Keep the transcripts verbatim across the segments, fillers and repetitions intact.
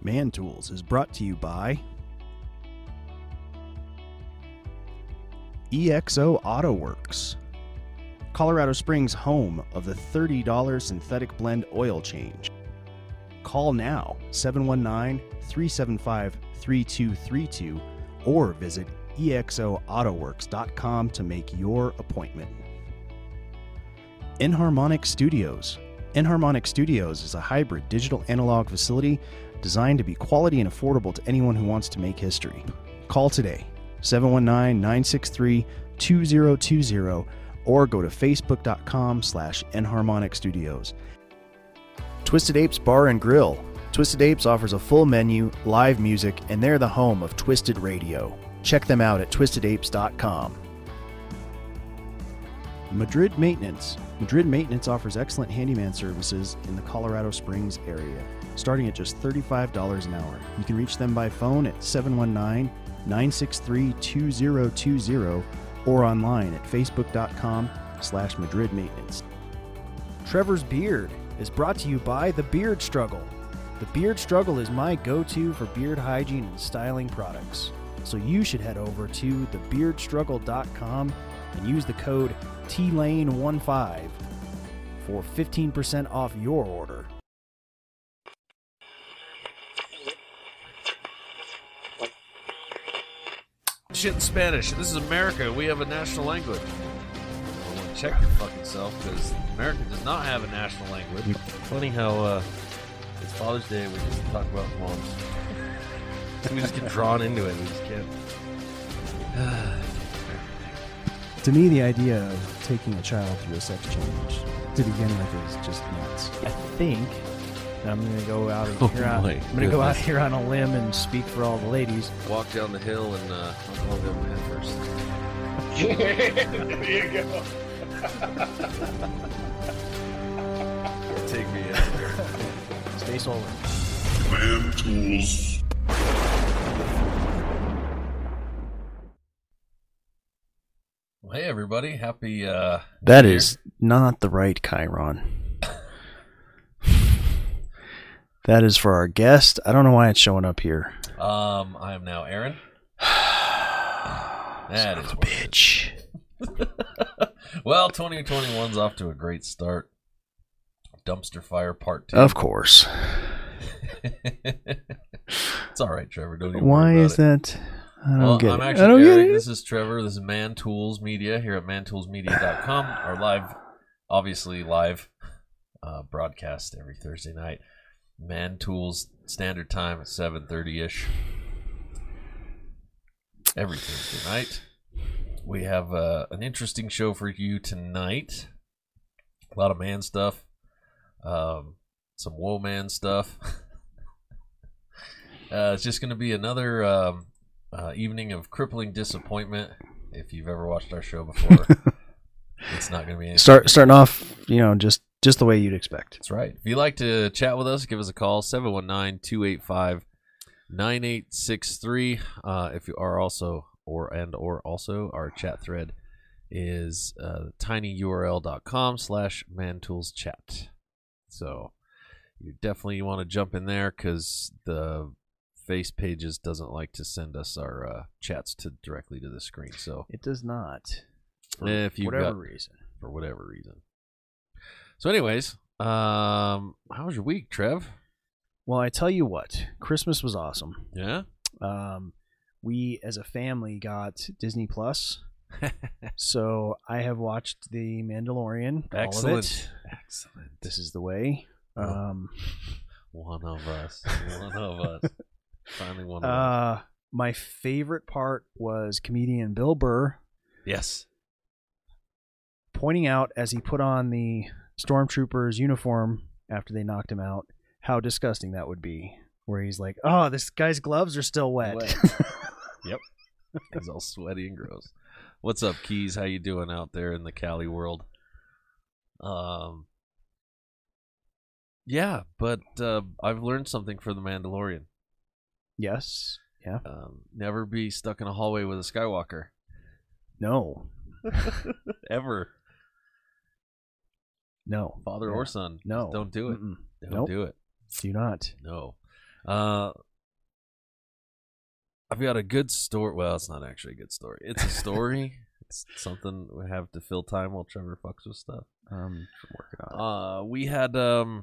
Man Tools is brought to you by E X O Auto Works, Colorado Springs, home of the thirty dollars synthetic blend oil change. Call now, seven one nine, three seven five, three two three two, or visit E X O auto works dot com to make your appointment. Enharmonic Studios. Enharmonic Studios is a hybrid digital analog facility designed to be quality and affordable to anyone who wants to make history. Call today, seven one nine, nine six three, two zero two zero, or go to facebook dot com slash enharmonic studios. Twisted Apes Bar and Grill. Twisted Apes offers a full menu, live music, and they're the home of Twisted Radio. Check them out at twisted apes dot com. Madrid Maintenance. Madrid Maintenance offers excellent handyman services in the Colorado Springs area, starting at just thirty-five dollars an hour. You can reach them by phone at seven one nine, nine six three, two zero two zero or online at facebook dot com slash Madrid Maintenance. Trevor's Beard is brought to you by The Beard Struggle. The Beard Struggle is my go-to for beard hygiene and styling products. So you should head over to the beard struggle dot com and use the code T Lane fifteen for fifteen percent off your order. Shit in Spanish. This is America. We have a national language. Well, check your fucking self, because America does not have a national language. Funny how uh, it's Father's Day. We just talk about moms. We just get drawn into it. We just can't. To me, the idea of taking a child through a sex change to begin with is just nuts. I think that I'm going to go out Oh here. On, my I'm going to go out goodness. here on a limb and speak for all the ladies. Walk down the hill and uh, I'll go over my head first. There you go. Take me out there. Stay solar. Man Tools. Well, hey, everybody. Happy. Uh, That New Year. is not the right Chiron. That is for our guest. I don't know why it's showing up here. Um, I am now Aaron. Son That of is a what it bitch. Well, twenty twenty-one's off to a great start. Dumpster fire part two. Of course. It's all right, Trevor. Don't even Why worry is about that? I don't Well, get I'm it. actually I don't Eric. get it. This is Trevor. This is Man Tools Media here at man tools media dot com. Our live, obviously live uh, broadcast every Thursday night. Man Tools standard time at seven thirty ish. Every Thursday night. We have uh, an interesting show for you tonight. A lot of man stuff. Um, some woe man stuff. uh, it's just going to be another um, uh, evening of crippling disappointment. If you've ever watched our show before, it's not going to be anything. Start starting off, you know, just just the way you'd expect. That's right. If you'd like to chat with us, give us a call, seven one nine, two eight five, nine eight six three. Uh, if you are also, or and or also, our chat thread is uh, tinyurl.com slash mantoolschat. So you definitely want to jump in there, because the face pages doesn't like to send us our uh, chats to directly to the screen. So It does not. For if you whatever got, reason. for whatever reason. So anyways, um, how was your week, Trev? Well, I tell you what, Christmas was awesome. Yeah? Um, we as a family got Disney Plus, so I have watched The Mandalorian. All Excellent. of it. Excellent. This is the way. Oh. Um, One of us. One of us. Finally one of us. uh, my favorite part was comedian Bill Burr Yes. pointing out, as he put on the stormtrooper's uniform after they knocked him out, how disgusting that would be. Where he's like, "Oh, this guy's gloves are still wet." Wet. Yep. He's all sweaty and gross. What's up, Keys? How you doing out there in the Cali world? Um. Yeah, but uh, I've learned something for The Mandalorian. Yes. Yeah. Um, never be stuck in a hallway with a Skywalker. No. Ever. No. Father Yeah. or son. No. Just don't do it. Mm-mm. Don't Nope. do it. Do not. No. Uh, I've got a good story. Well, it's not actually a good story. It's a story. It's something we have to fill time while Trevor fucks with stuff. Um, working on it. Uh, we had um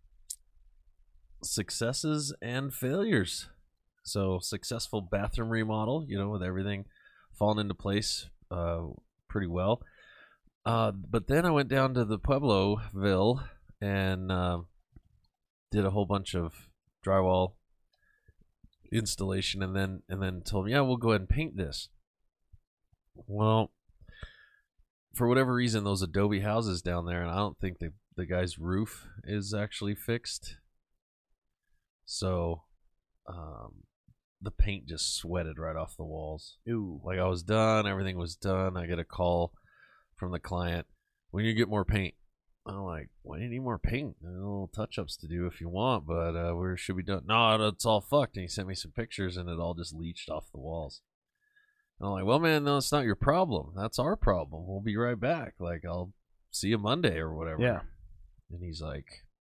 successes and failures. So successful bathroom remodel, you know, with everything falling into place uh, pretty well. Uh, but then I went down to the Puebloville and uh, did a whole bunch of drywall installation, and then and then told me, yeah, we'll go ahead and paint this. Well, for whatever reason, those adobe houses down there, and I don't think the the guy's roof is actually fixed. So, um, the paint just sweated right off the walls. Ooh. Like I was done, everything was done. I get a call from the client, "When you get more paint?" I'm like, "Why do you need more paint? There's little touch-ups to do if you want, but uh, where should we do?" "No, it's all fucked." And he sent me some pictures, and it all just leached off the walls. And I'm like, "Well, man, no, it's not your problem. That's our problem. We'll be right back. Like, I'll see you Monday or whatever." Yeah. And he's like,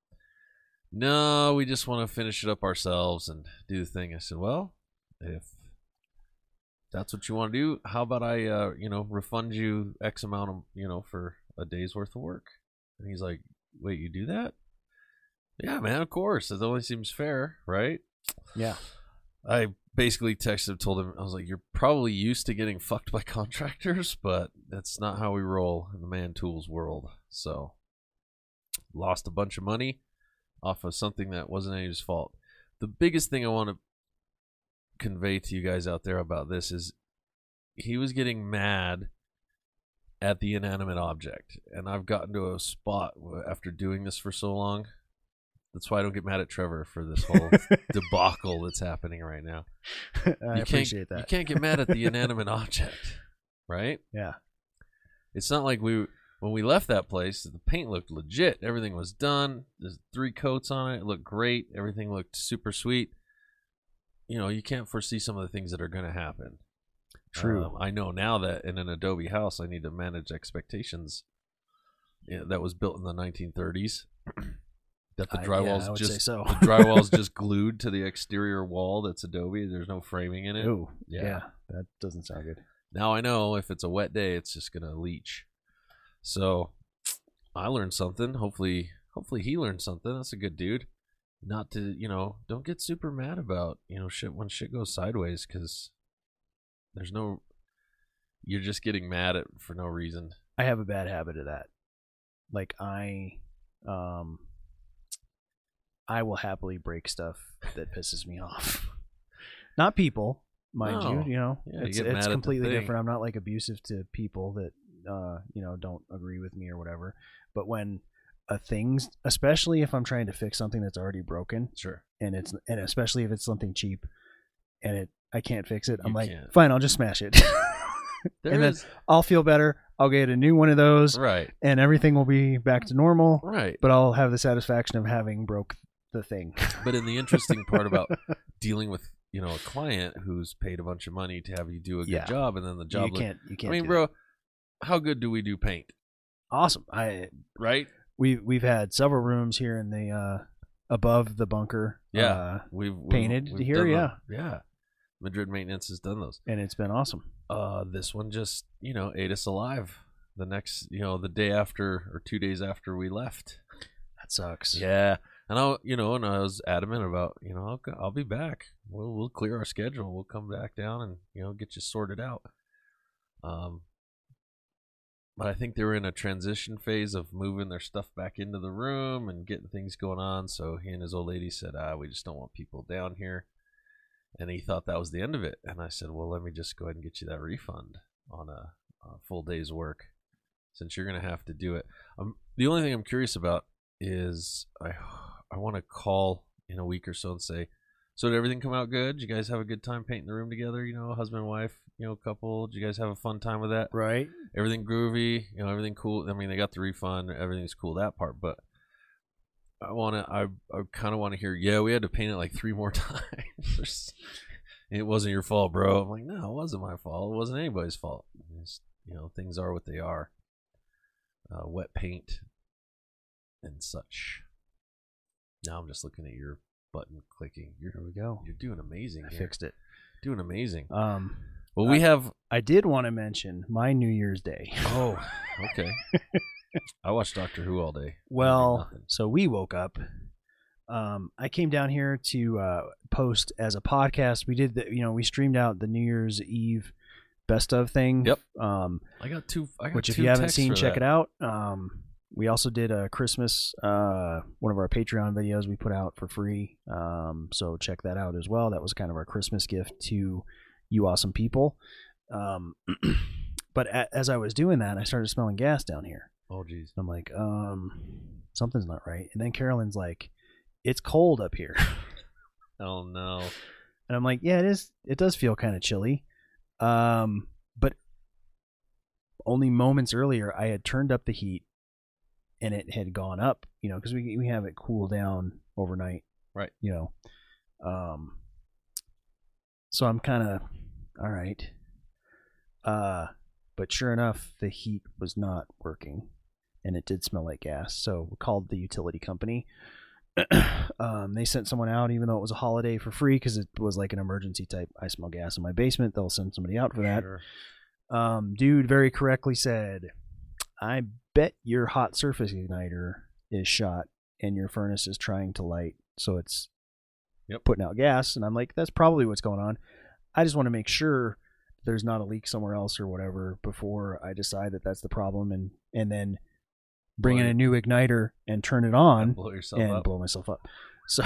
"No, we just want to finish it up ourselves and do the thing." I said, "Well, if that's what you want to do, how about I, uh, you know, refund you X amount of, you know, for a day's worth of work?" And he's like, "Wait, you do that?" "Yeah, man, of course. It only seems fair, right?" Yeah. I basically texted him, told him, I was like, "You're probably used to getting fucked by contractors, but that's not how we roll in the Man Tools world." So, lost a bunch of money off of something that wasn't anybody's fault. The biggest thing I want to convey to you guys out there about this is he was getting mad at the inanimate object, and I've gotten to a spot after doing this for so long. That's why I don't get mad at Trevor for this whole debacle that's happening right now. I you appreciate can't, that. You can't get mad at the inanimate object, right? Yeah. It's not like we when we left that place, the paint looked legit. Everything was done. There's three coats on it. It looked great. Everything looked super sweet. You know, you can't foresee some of the things that are going to happen. True. Um, I know now that in an Adobe house, I need to manage expectations. Yeah, that was built in the nineteen thirties. That the Uh, drywall's yeah, I would just say so. the drywall's just glued to the exterior wall. That's Adobe. There's no framing in it. Ooh. Yeah. Yeah. That doesn't sound good. Now I know if it's a wet day, it's just gonna leach. So I learned something. Hopefully, hopefully he learned something. That's a good dude. Not to, you know, don't get super mad about, you know, shit when shit goes sideways, because there's no, you're just getting mad at for no reason. I have a bad habit of that. Like I, um, I will happily break stuff that pisses me off. Not people, mind No. you. You know, Yeah, you it's get mad it's at the completely thing. different. I'm not like abusive to people that, uh, you know, don't agree with me or whatever. But when a thing's, especially if I'm trying to fix something that's already broken, Sure. and it's, and especially if it's something cheap, and it, I can't fix it. I'm You like, can't. fine, I'll just smash it. There and then is- I'll feel better. I'll get a new one of those, right, and everything will be back to normal. right. But I'll have the satisfaction of having broke the thing. But in the interesting part about dealing with, you know, a client who's paid a bunch of money to have you do a good Yeah. job, and then the job, you look- can't. You can't. I mean, do bro, that. how good do we do paint, Awesome. I right? we we've had several rooms here in the uh, above the bunker. Yeah. uh, We've, we've painted we've here, done yeah. them. Yeah. Madrid Maintenance has done those. and it's been awesome. Uh, this one just, you know, ate us alive. The next, you know, the day after or two days after we left. That sucks. Yeah, and I, you know, and I was adamant about, you know, I'll, go- I'll be back. We'll we'll clear our schedule. We'll come back down and, you know, get you sorted out. Um, but I think they were in a transition phase of moving their stuff back into the room and getting things going on. So he and his old lady said, "Ah, we just don't want people down here." And he thought that was the end of it. And I said, "Well, let me just go ahead and get you that refund on a, a full day's work, since you're going to have to do it." Um, the only thing I'm curious about is I I want to call in a week or so and say, "So did everything come out good? Did you guys have a good time painting the room together? You know, husband and wife, you know, couple. Did you guys have a fun time with that? Right. Everything groovy? You know, everything cool? I mean, they got the refund. Everything's cool, that part. But I want to, I, I kind of want to hear, yeah, we had to paint it like three more times. It wasn't your fault, bro." I'm like, "No, it wasn't my fault. It wasn't anybody's fault. It's, you know, things are what they are. Uh, wet paint and such." Now I'm just looking at your button clicking. You're There we go. you're doing amazing. I here. fixed it. Doing amazing. Um, Well, we I- have. I did want to mention my New Year's Day. Oh, okay. I watched Doctor Who all day. I did Well, nothing. so we woke up. Um, I came down here to uh, post as a podcast. We did the, you know, we streamed out the New Year's Eve best of thing. Yep. Um, I got two. I got which if two you haven't texts seen, for check that. it out. Um, we also did a Christmas, uh, one of our Patreon videos we put out for free. Um, so check that out as well. That was kind of our Christmas gift to you awesome people. Um, but a- as I was doing that, I started smelling gas down here. Oh, geez. I'm like, um, something's not right. And then Carolyn's like, it's cold up here. Oh no. And I'm like, yeah, it is. It does feel kind of chilly. Um, but only moments earlier, I had turned up the heat and it had gone up, you know, because we, we have it cool down overnight. Right. You know, um, so I'm kind of, all right. Uh, but sure enough, the heat was not working and it did smell like gas. So we called the utility company. um, they sent someone out, even though it was a holiday, for free because it was like an emergency type. I smell gas in my basement. They'll send somebody out for that. Sure. Um, dude very correctly said, I bet your hot surface igniter is shot and your furnace is trying to light, so it's Yep. putting out gas. And I'm like, that's probably what's going on. I just want to make sure there's not a leak somewhere else or whatever before I decide that that's the problem, and and then bring in Blow a new igniter and turn it on Blow yourself and up. blow myself up. So,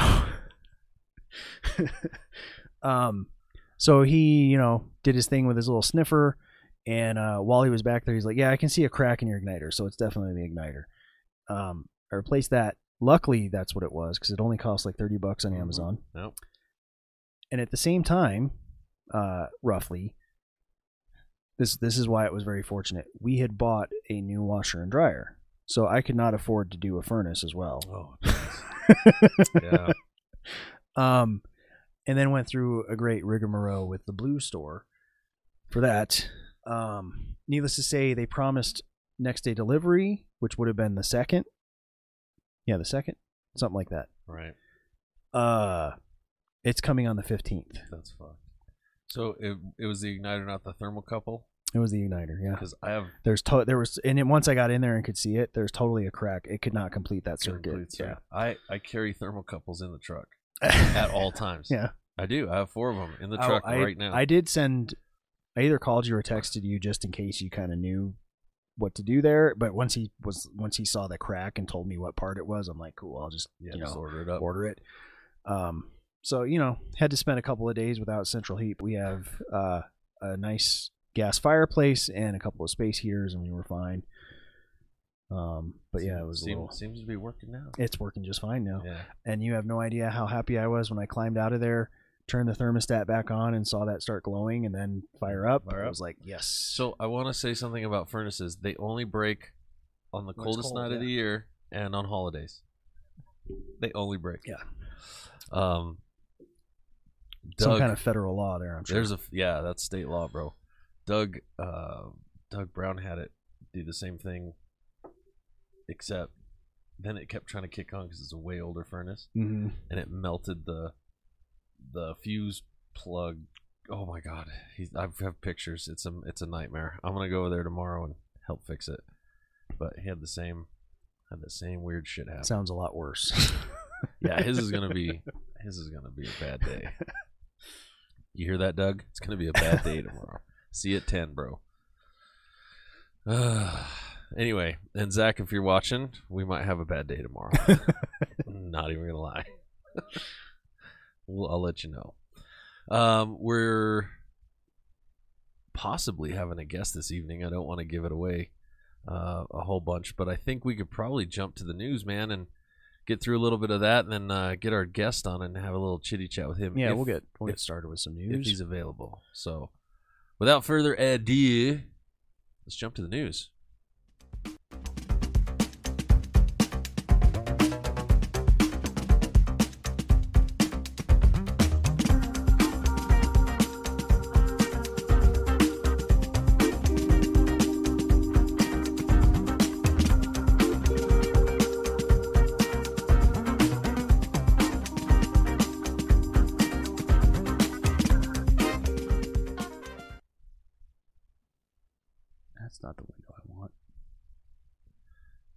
um, so he, you know, did his thing with his little sniffer, and uh, while he was back there, he's like, "Yeah, I can see a crack in your igniter, so it's definitely the igniter." Um, I replaced that. Luckily, that's what it was because it only cost like thirty bucks on Mhm. Amazon. Nope. And at the same time, uh, roughly, this this is why it was very fortunate. We had bought a new washer and dryer, so I could not afford to do a furnace as well. Oh, geez. Yeah. Um, and then went through a great rigmarole with the Blue Store for that. Um, needless to say, they promised next day delivery, which would have been the second. Yeah, the second, something like that. Right. Uh, it's coming on the fifteenth. That's fucked. So it it was the igniter, not the thermocouple, It was the igniter. Yeah, because I have there's to- there was, and then once I got in there and could see it, there's totally a crack. It could not complete that circuit. complete Yeah. circuit. I I carry thermocouples in the truck at all times. Yeah. I do. I have four of them in the Oh, truck I, right now. I did send. I either called you or texted you just in case you kind of knew what to do there. But once he was once he saw the crack and told me what part it was, I'm like, cool. I'll just yeah, you just know order it up. order it. Um. So you know, had to spend a couple of days without central heat. We have uh, a nice gas fireplace and a couple of space heaters, and we were fine. Um. But yeah, it was a Seem, little. seems to be working now. It's working just fine now. Yeah. And you have no idea how happy I was when I climbed out of there, turned the thermostat back on, and saw that start glowing and then fire up. Fire I up. was like, yes. So I want to say something about furnaces. They only break on the When it's coldest cold, night of yeah. the year and on holidays. They only break. Yeah. Um. Some Doug, kind of federal law there, I'm sure. there's a yeah, that's state law, bro. Doug, uh, Doug Brown had it do the same thing, except then it kept trying to kick on because it's a way older furnace, hmm and it melted the the fuse plug. Oh my god, he's I have pictures. It's a it's a nightmare. I'm gonna go over there tomorrow and help fix it. But he had the same had the same weird shit happen. Sounds a lot worse. Yeah, his is gonna be his is gonna be a bad day. You hear that, Doug? It's gonna be a bad day tomorrow. See you at ten, bro. Uh, anyway, and Zach, if you're watching, we might have a bad day tomorrow. Not even gonna lie. Well, I'll let you know. Um, we're possibly having a guest this evening. I don't want to give it away uh, a whole bunch, but I think we could probably jump to the news, man, and get through a little bit of that, and then uh, get our guest on and have a little chitty chat with him. yeah, if, we'll get we'll if- get started with some if news. he's available. So, without further ado, let's jump to the news.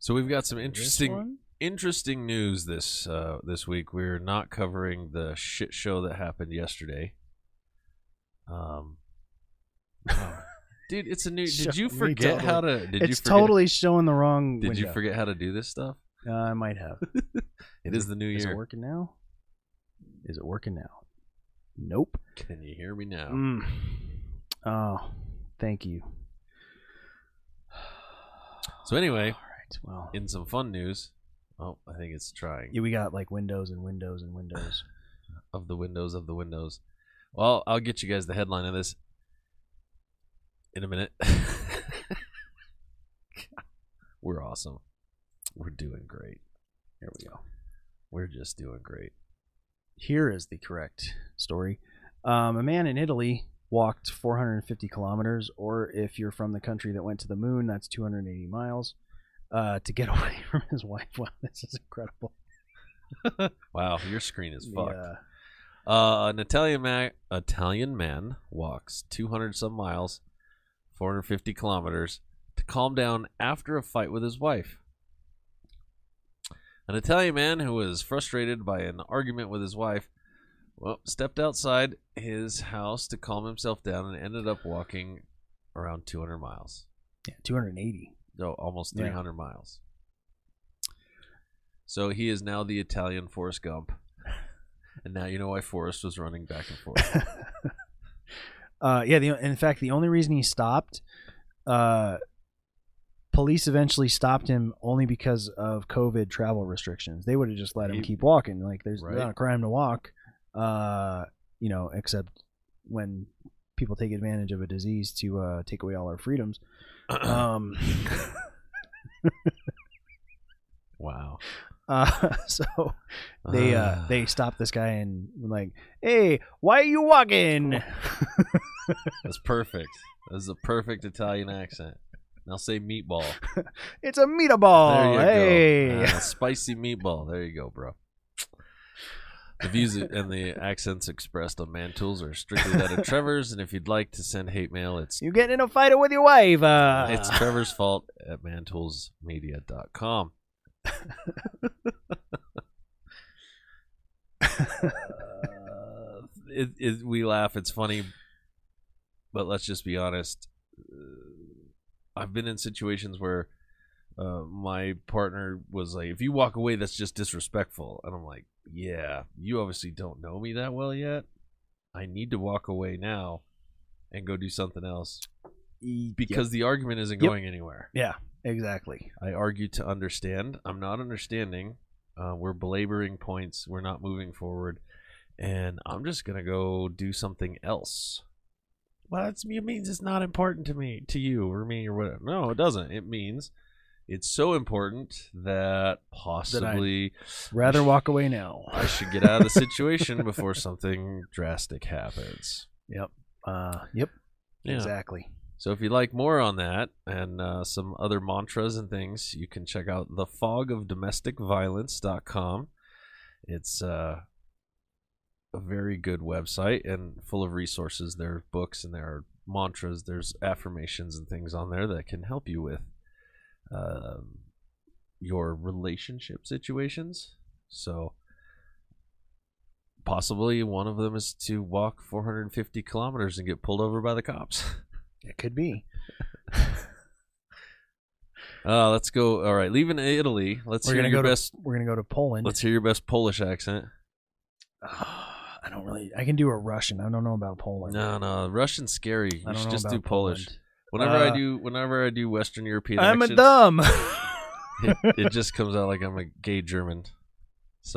So we've got some This interesting one? interesting news this uh, this week. We're not covering the shit show that happened yesterday. Um, oh, dude, it's a new. Did you Show me forget totally. how to? Did It's you forget, totally showing the wrong. Did you window. forget how to do this stuff? Uh, I might have. It is the new Is it year. working now? Is it working now? Nope. Can you hear me now? Mm. Oh, thank you. So anyway, All right. Well, in some fun news, oh, I think it's trying. yeah, we got like windows and windows and windows. Of the windows of the windows. Well, I'll get you guys the headline of this in a minute. We're awesome. We're doing great. Here we go. We're just doing great. Here is the correct story. Um, a man in Italy walked four hundred fifty kilometers, or if you're from the country that went to the moon, that's two hundred eighty miles, uh, to get away from his wife. Wow, this is incredible. Wow, your screen is fucked. Yeah. Uh, an Italian man, Italian man walks two hundred some miles, four hundred fifty kilometers, to calm down after a fight with his wife. An Italian man who was frustrated by an argument with his wife, well, stepped outside his house to calm himself down and ended up walking around two hundred miles. Yeah, two hundred eighty. No, almost Yeah. three hundred miles. So he is now the Italian Forrest Gump. And now you know why Forrest was running back and forth. uh, yeah, the, in fact, the only reason he stopped, uh, police eventually stopped him only because of COVID travel restrictions. They would have just let him He- keep walking. Like, there's Right. not a crime to walk, uh, you know, except when people take advantage of a disease to uh, take away all our freedoms. um, Wow. uh, so they uh, Ah. they stopped this guy and were like, "Hey, why are you walking?" That's perfect. That's a perfect Italian accent. Now say meatball. It's a meatball. There you Hey. go. Ah, spicy meatball. There you go, bro. The views and the accents expressed on Man Tools are strictly that of Trevor's, and if you'd like to send hate mail, it's You getting in a fight with your wife? Uh, it's Trevor's fault at man tools media dot com. uh, it, it, we laugh. It's funny, but let's just be honest. Uh, I've been in situations where uh, my partner was like, "If you walk away, that's just disrespectful," and I'm like, "Yeah, you obviously don't know me that well yet. I need to walk away now and go do something else because the argument isn't Yep. going anywhere." Yeah, exactly. I argue to understand. I'm not understanding. Uh, we're belaboring points. We're not moving forward. And I'm just going to go do something else. Well, that's, it means it's not important to me, to you or me or whatever. No, it doesn't. It means it's so important that possibly Rather walk away now. I should get out of the situation before something drastic happens. Yep. Uh, yep. Yeah. Exactly. So if you'd like more on that and uh, some other mantras and things, you can check out the fog of domestic violence dot com. It's uh, a very good website and full of resources. There are books and there are mantras. There's affirmations and things on there that can help you with uh, your relationship situations. So possibly one of them is to walk four hundred fifty kilometers and get pulled over by the cops. It could be. Uh, let's go. All right, leaving Italy. Let's We're hear gonna your go best. to. We're gonna go to Poland. Let's hear your best Polish accent. I don't really. I can do a Russian. I don't know about Poland. No, no, Russian's scary. I You don't should know just about do Polish. Poland. Whenever I Uh, do, whenever I do Western European I'm a accents, dumb. it, it just comes out like I'm a gay German. So,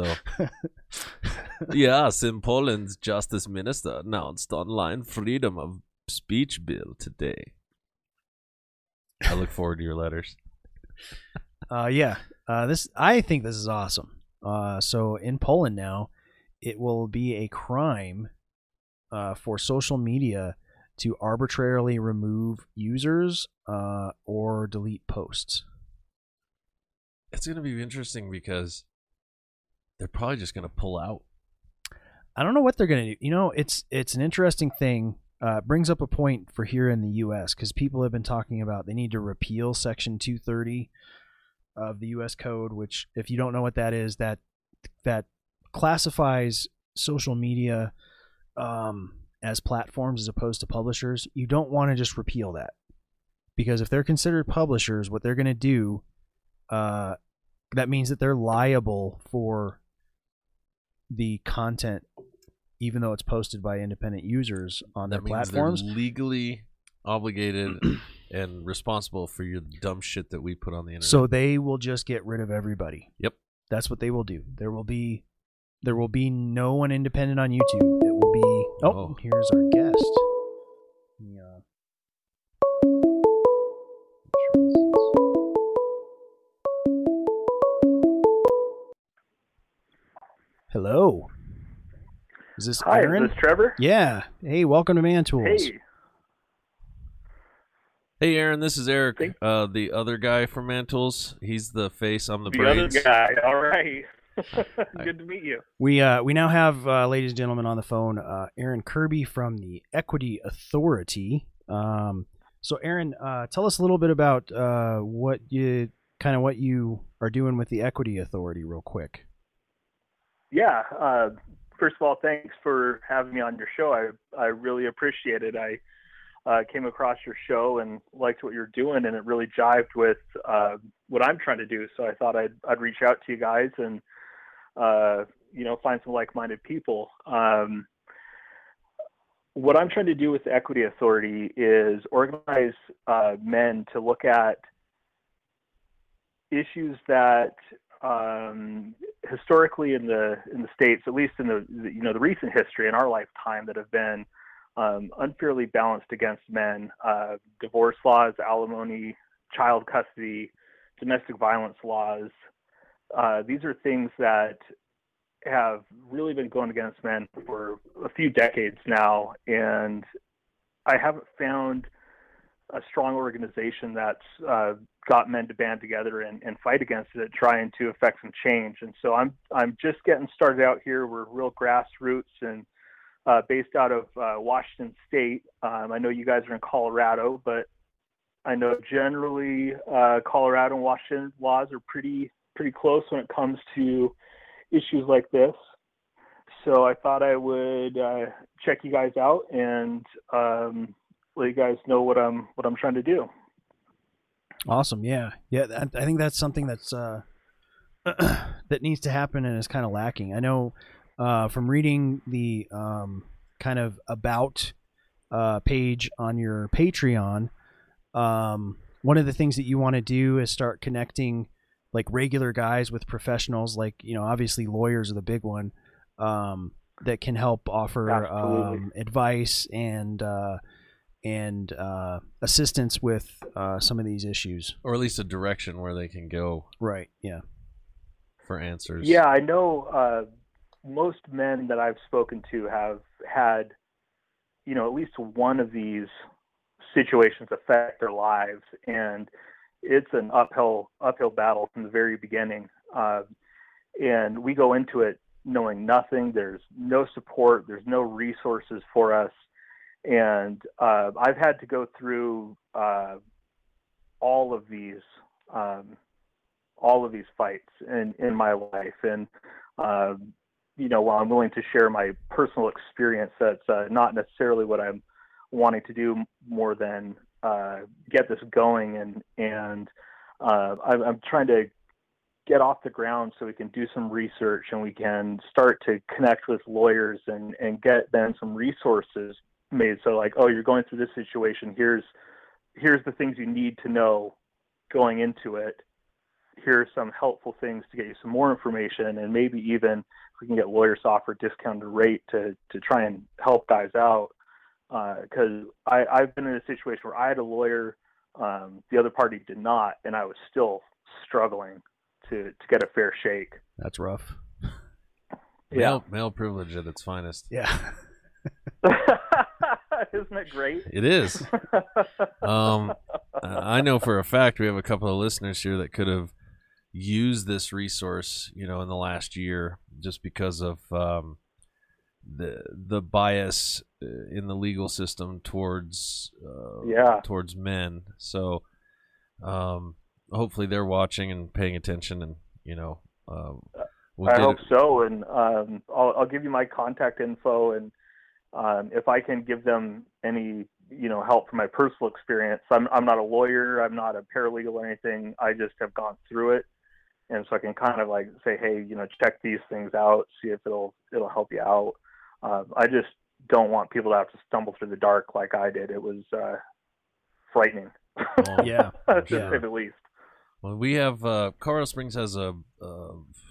yes, in Poland's Justice Minister announced online freedom of speech bill today. I look forward to your letters. Uh, yeah. Uh, this. I think this is awesome. Uh, so in Poland now, it will be a crime uh, for social media to arbitrarily remove users uh, or delete posts. It's going to be interesting because they're probably just going to pull out. I don't know what they're going to do. You know, it's it's an interesting thing. Uh, it brings up a point for here in the U S because people have been talking about they need to repeal Section two thirty of the U S Code, which, if you don't know what that is, that that classifies social media um, as platforms as opposed to publishers. You don't want to just repeal that, because if they're considered publishers, what they're going to do, uh, that means that they're liable for the content, even though it's posted by independent users on their That means platforms. they're legally obligated and responsible for your dumb shit that we put on the internet. So they will just get rid of everybody. Yep. That's what they will do. There will be there will be no one independent on YouTube. It will be oh, Oh. here's our guest. Yeah. Hello. Is this Hi, Aaron? is this Trevor? Yeah. Hey, welcome to Man Tools. Hey, Hey, Aaron, this is Eric, Thank- uh, the other guy from Mantles. He's the face. I'm the, the brains. other guy. All right. Good to meet you. We uh we now have, uh, ladies and gentlemen, on the phone, uh, Aaron Kirby from the Equity Authority. Um, so Aaron, uh, tell us a little bit about uh what you kind of what you are doing with the Equity Authority, real quick. Yeah. Uh, first of all, thanks for having me on your show. I I really appreciate it. I uh, came across your show and liked what you're doing, and it really jived with uh, what I'm trying to do. So I thought I'd I'd reach out to you guys and uh, you know find some like-minded people. Um, what I'm trying to do with the Equity Authority is organize uh, men to look at issues that um, historically in the in the states, at least in the, the you know the recent history in our lifetime, that have been um, unfairly balanced against men: uh, divorce laws, alimony, child custody, domestic violence laws. Uh, these are things that have really been going against men for a few decades now, and I haven't found a strong organization that's uh, got men to band together and, and fight against it, trying to affect some change. And so I'm I'm just getting started out here. We're real grassroots and uh, based out of uh, Washington State. Um, I know you guys are in Colorado, but I know generally uh, Colorado and Washington laws are pretty pretty close when it comes to issues like this. So I thought I would uh, check you guys out and um, let you guys know what I'm what I'm trying to do. Awesome. Yeah. Yeah. I I think that's something that's uh, that needs to happen and is kind of lacking. I know uh, from reading the um, kind of about uh, page on your Patreon, um, one of the things that you want to do is start connecting like regular guys with professionals, like, you know, obviously lawyers are the big one, um, that can help offer um, advice and uh, and uh, assistance with uh, some of these issues. Or at least a direction where they can go Right. Yeah. for answers. Yeah, I know uh, most men that I've spoken to have had, you know, at least one of these situations affect their lives, and it's an uphill uphill battle from the very beginning. Uh, and we go into it knowing nothing. There's no support. There's no resources for us. And uh, I've had to go through uh, all of these, um, all of these fights in, in my life. And, uh, you know, while I'm willing to share my personal experience, that's uh, not necessarily what I'm wanting to do more than uh, get this going. And, and uh, I'm, I'm trying to get off the ground so we can do some research and we can start to connect with lawyers and, and get then some resources made. So like, oh, you're going through this situation. Here's, here's the things you need to know going into it. Here are some helpful things to get you some more information. And maybe even if we can get lawyers to offer a discounted rate to, to try and help guys out. Uh, cause I, I've been in a situation where I had a lawyer, um, the other party did not, and I was still struggling to, to get a fair shake. That's rough. Male, male privilege at its finest. Yeah. Isn't it great? It is. um, I know for a fact we have a couple of listeners here that could have used this resource, you know, in the last year, just because of um, the the bias in the legal system towards uh, yeah towards men. So, um, hopefully they're watching and paying attention, and you know, um, we'll I get hope it. so, and um, I'll, I'll give you my contact info, and um, if I can give them any, you know, help from my personal experience. I'm I'm not a lawyer, I'm not a paralegal or anything. I just have gone through it, and so I can kind of like say, hey, you know, check these things out, see if it'll it'll help you out. Uh, I just don't want people to have to stumble through the dark like I did. It was uh, frightening. Oh, Yeah. to Yeah. say the least. Well, we have uh, Colorado Springs has a uh,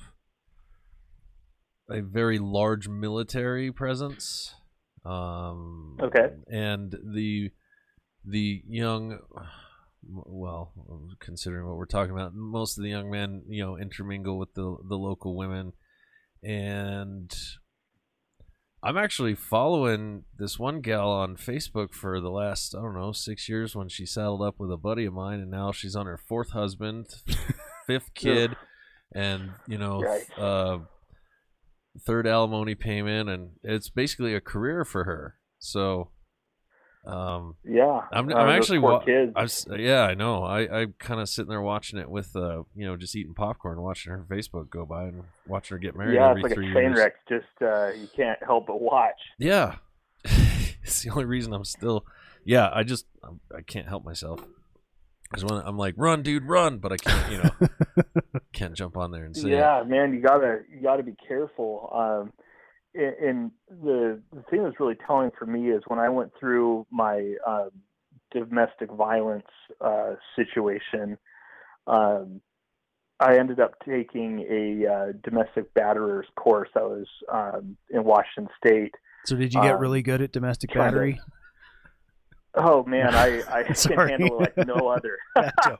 a very large military presence. Um, Okay. And the the young, well, considering what we're talking about, most of the young men, you know, intermingle with the the local women, and I'm actually following this one gal on Facebook for the last, I don't know, six years when she saddled up with a buddy of mine, and now she's on her fourth husband, fifth kid, and, you know, Right. uh, third alimony payment, and it's basically a career for her. So, um, Yeah. I'm, Uh, I'm those actually, poor wa- kids. I was, yeah, I know. I, I'm kind of sitting there watching it with, uh, you know, just eating popcorn, watching her Facebook go by and watching her get married Yeah, every it's like three a train years. wreck. Just uh, you can't help but watch. Yeah. It's the only reason I'm still, yeah, I just, I can't help myself. Because when I'm like, run, dude, run, but I can't, you know, can't jump on there and say, Yeah, man, you gotta you gotta be careful. Um, and, and the the thing that's really telling for me is when I went through my um, domestic violence uh, situation, um, I ended up taking a uh, domestic batterers course. I was um, in Washington State. So did you get Um, really good at domestic trying to- battery? Oh man, I, I can Sorry. handle it like no other. Bad joke.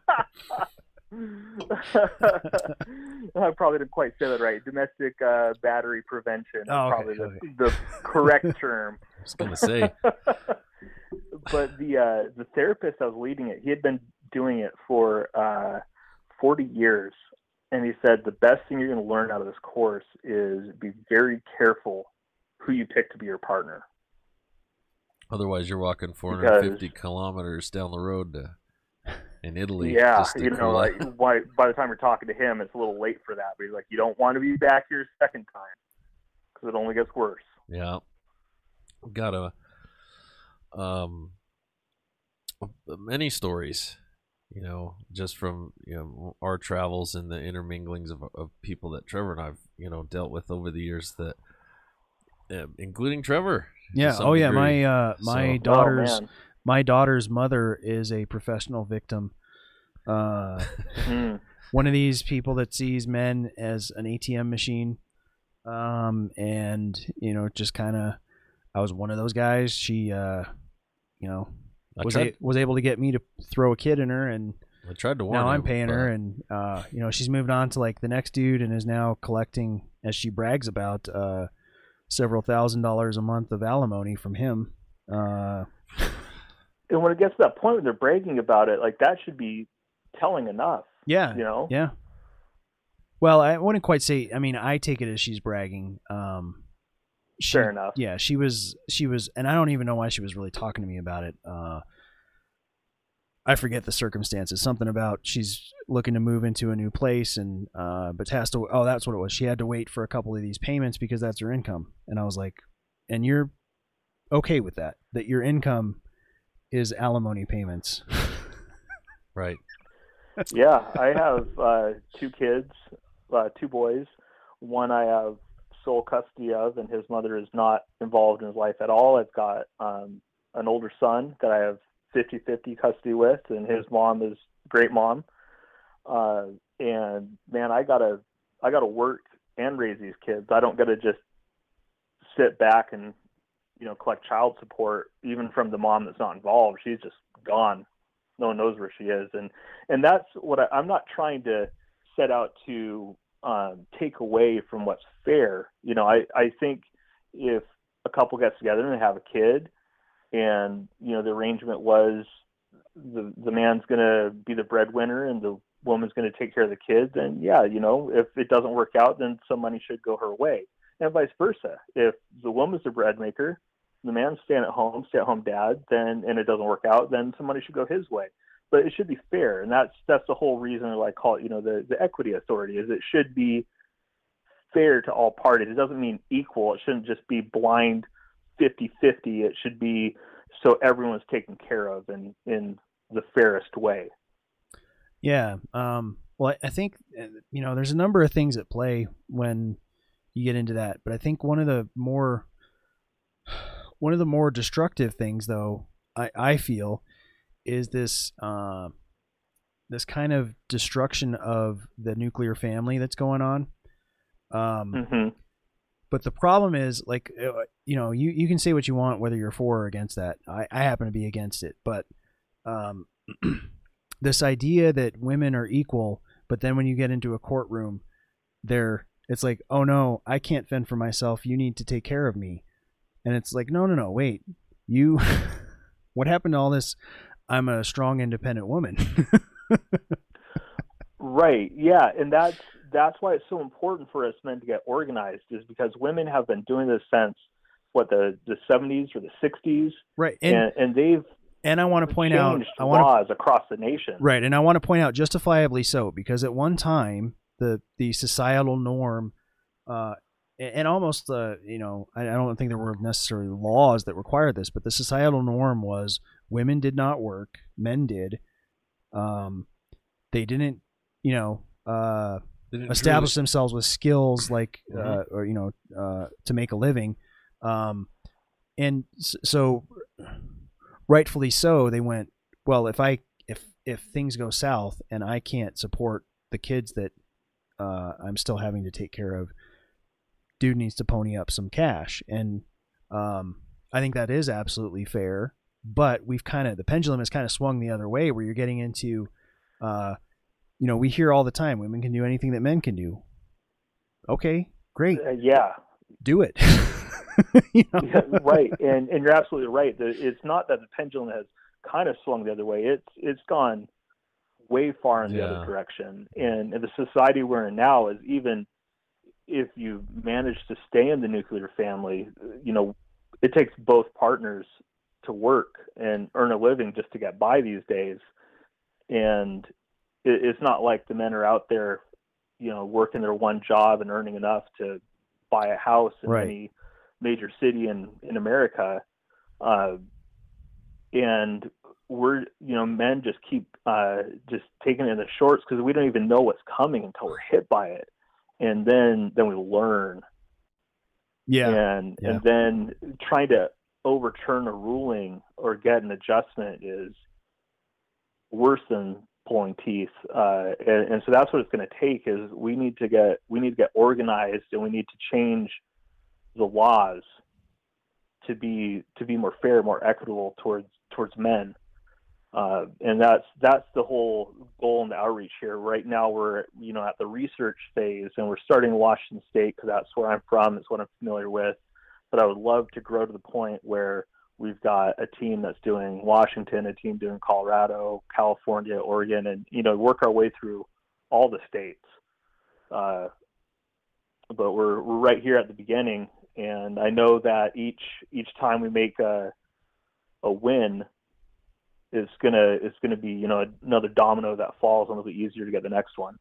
I probably didn't quite say that right. Domestic uh, battery prevention is Oh, okay, probably the, okay. the correct term. I was going to say, But the uh, the therapist I was leading it, he had been doing it for uh, forty years, and he said the best thing you're going to learn out of this course is be very careful who you pick to be your partner. otherwise you're walking four hundred fifty kilometers down the road to, in Italy. Yeah, just to you know, cool like, out. by, by the time you're talking to him, it's a little late for that. But he's like, you don't want to be back here a second time because it only gets worse. Yeah. Got a, um, many stories, you know, just from, you know, our travels and the interminglings of, of people that Trevor and I've, you know, dealt with over the years, that, uh, including Trevor. to Yeah. some Oh yeah. degree. My uh, my So- daughter's Oh, man. my daughter's mother is a professional victim. Uh, Mm. one of these people that sees men as an A T M machine, um, and you know, just kind of, I was one of those guys. She, uh, you know, I was tried, a, was able to get me to throw a kid in her, and I tried to warn now I'm you, paying but- her, and uh, you know, she's moved on to like the next dude, and is now collecting, as she brags about, uh, several thousand dollars a month of alimony from him. Uh, And when it gets to that point where they're bragging about it, like that should be telling enough. yeah, You know? yeah. Well, I wouldn't quite say. I mean, I take it as she's bragging. Um, she, Fair enough. Yeah, she was. She was, and I don't even know why she was really talking to me about it. Uh, I forget the circumstances. Something about she's looking to move into a new place, and uh, but has to. Oh, that's what it was. She had to wait for a couple of these payments because that's her income. And I was like, and you're okay with that? That your income is alimony payments. Right. Yeah, I have uh, two kids, uh, two boys. One I have sole custody of, and his mother is not involved in his life at all. I've got um, an older son that I have fifty-fifty custody with, and his mom is a great mom. Uh, and man, I gotta, I gotta work and raise these kids. I don't gotta just sit back and, you know, collect child support, even from the mom that's not involved. She's just gone. No one knows where she is. And, and that's what I, I'm not trying to set out to um, take away from what's fair. You know, I, I think if a couple gets together and they have a kid, and, you know, the arrangement was the, the man's going to be the breadwinner and the woman's going to take care of the kids, and yeah, you know, if it doesn't work out, then some money should go her way, and vice versa. If the woman's the bread maker, the man's staying at home, stay at home dad, then, and it doesn't work out, then some money should go his way. but it should be fair. And that's that's the whole reason I like call it, you know, the, the equity authority, is it should be fair to all parties. It doesn't mean equal. It shouldn't just be blind fifty-fifty. It should be so everyone's taken care of in, in the fairest way. Yeah. Um, well, I think, you know, there's a number of things at play when you get into that, but I think one of the more, one of the more destructive things, though, I, I feel, is this, uh, this kind of destruction of the nuclear family that's going on. Um, mm-hmm. But the problem is, like, you know, you, you can say what you want, whether you're for or against that. I, I happen to be against it, but, um, this idea that women are equal, but then when you get into a courtroom, they're, it's like, oh no, I can't fend for myself. You need to take care of me. And it's like, no, no, no, wait, you, what happened to all this? I'm a strong, independent woman. Right. Yeah. And that's, that's why it's so important for us men to get organized, is because women have been doing this since what, the, the seventies or the sixties. Right. And, and, and they've, and I want to point out, I want laws to, across the nation. Right. And I want to point out, justifiably so, because at one time, the, the societal norm, uh, and almost, uh, you know, I, I don't think there were necessarily laws that required this, but the societal norm was women did not work, men did. Um, they didn't, you know, uh, didn't establish truly. themselves with skills like, mm-hmm. uh, or, you know, uh, to make a living. Um, and so rightfully so, they went, well, if I, if, if things go south and I can't support the kids that, uh, I'm still having to take care of, dude needs to pony up some cash. And, um, I think that is absolutely fair, but we've kind of, the pendulum has kind of swung the other way, where you're getting into, uh, you know, we hear all the time, women can do anything that men can do. Okay, great. Uh, yeah. Do it. You know? Yeah, right. And and you're absolutely right. It's not that the pendulum has kind of swung the other way. It's it's gone way far in the yeah. other direction. And, and the society we're in now is, even if you manage to stay in the nuclear family, you know, it takes both partners to work and earn a living just to get by these days. And it, it's not like the men are out there, you know, working their one job and earning enough to buy a house in right. any major city in, in America. Uh, and we're, you know, men just keep uh, just taking it in the shorts, because we don't even know what's coming until we're hit by it. And then, then we learn. Yeah. And, yeah. and then trying to overturn a ruling or get an adjustment is worse than pulling teeth. Uh, and, and so that's what it's going to take, is we need to get, we need to get organized, and we need to change the laws to be, to be more fair, more equitable towards, towards men. Uh, and that's, that's the whole goal in the outreach here. Right now we're, you know, at the research phase, and we're starting in Washington State, because that's where I'm from. It's what I'm familiar with. But I would love to grow to the point where we've got a team that's doing Washington, a team doing Colorado, California, Oregon, and, you know, work our way through all the states. Uh, but we're, we're right here at the beginning. And I know that each, each time we make a, a win, is gonna it's gonna be, you know, another domino that falls, and it'll be easier to get the next one.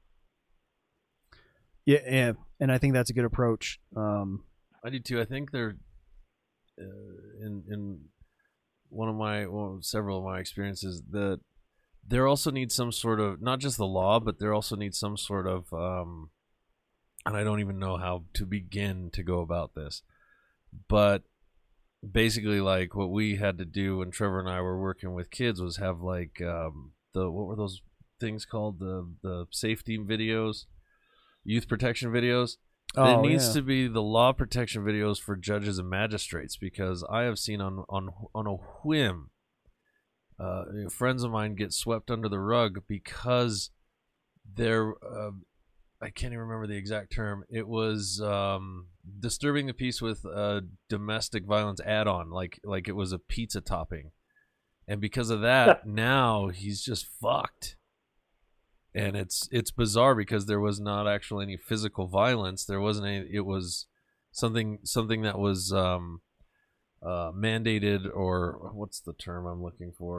Yeah, yeah, and I think that's a good approach. Um, I do too. I think they're uh, in in one of my well, several of my experiences, that there also needs some sort of, not just the law, but there also needs some sort of, um, and I don't even know how to begin to go about this, but basically, like, what we had to do when Trevor and I were working with kids was have, like, um, the, what were those things called? The the safety videos, youth protection videos. Oh, there needs yeah. to be the law protection videos for judges and magistrates, because I have seen on on on a whim, uh, friends of mine get swept under the rug because they're, uh, I can't even remember the exact term. It was um, disturbing the peace with a domestic violence add-on, like like it was a pizza topping, and because of that, now he's just fucked. And it's it's bizarre, because there was not actually any physical violence. There wasn't any. It was something something that was um, uh, mandated, or what's the term I'm looking for?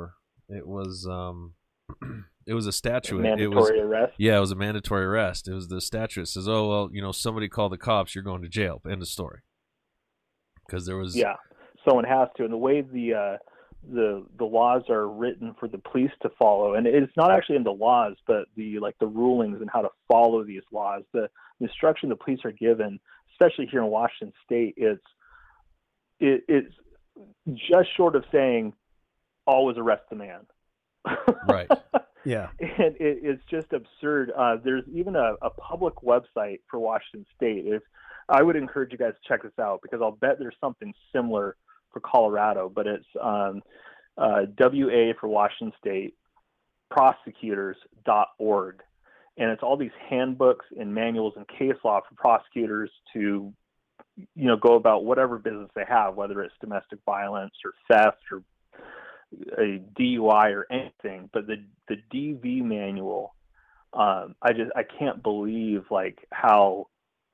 It was um, it was a statute. Mandatory it was arrest. Yeah, it was a mandatory arrest. It was the statute that says, oh well, you know, somebody called the cops, you're going to jail. End of story. Because there was yeah, someone has to, and the way the uh, the the laws are written for the police to follow, and it's not actually in the laws, but the like the rulings and how to follow these laws. The, the instruction the police are given, especially here in Washington State, it's it, it's just short of saying always arrest the man. Right. Yeah. And it, it's just absurd. Uh, there's even a, a public website for Washington State. If I would encourage you guys to check this out, because I'll bet there's something similar for Colorado, but it's um, uh, W A for Washington State, prosecutors dot org. And it's all these handbooks and manuals and case law for prosecutors to, you know, go about whatever business they have, whether it's domestic violence or theft or a D U I or anything. But the, the D V manual, um, I just, I can't believe like how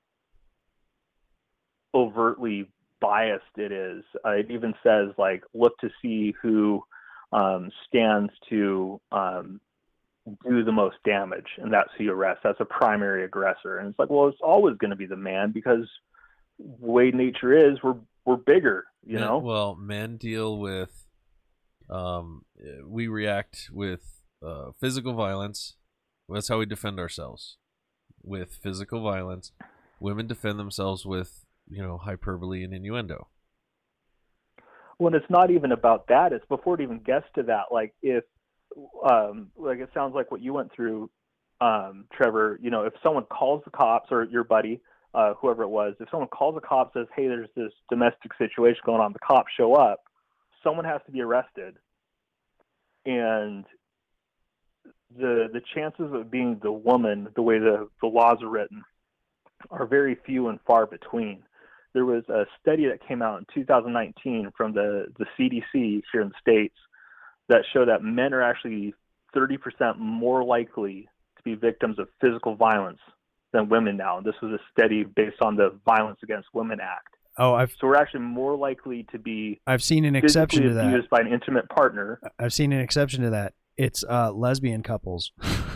overtly biased it is. Uh, it even says like, look to see who um, stands to um, do the most damage, and that's who you arrest. That's a primary aggressor. And it's like, well, it's always going to be the man, because the way nature is, we're we're bigger, you men, know. Well, men deal with um, we react with uh, physical violence. That's how we defend ourselves, with physical violence. Women defend themselves with, you know, hyperbole and innuendo. Well, it's not even about that. It's before it even gets to that. Like if, um, like it sounds like what you went through, um, Trevor. You know, if someone calls the cops, or your buddy, uh, whoever it was, if someone calls the cops, says, "Hey, there's this domestic situation going on," the cops show up, someone has to be arrested, and the the chances of it being the woman, the way the, the laws are written, are very few and far between. There was a study that came out in two thousand nineteen from the, the C D C here in the States that showed that men are actually thirty percent more likely to be victims of physical violence than women now. And this was a study based on the Violence Against Women Act. Oh, I've so we're actually more likely to be I've seen an exception to that. Abused by an intimate partner. I've seen an exception to that. It's uh, lesbian couples.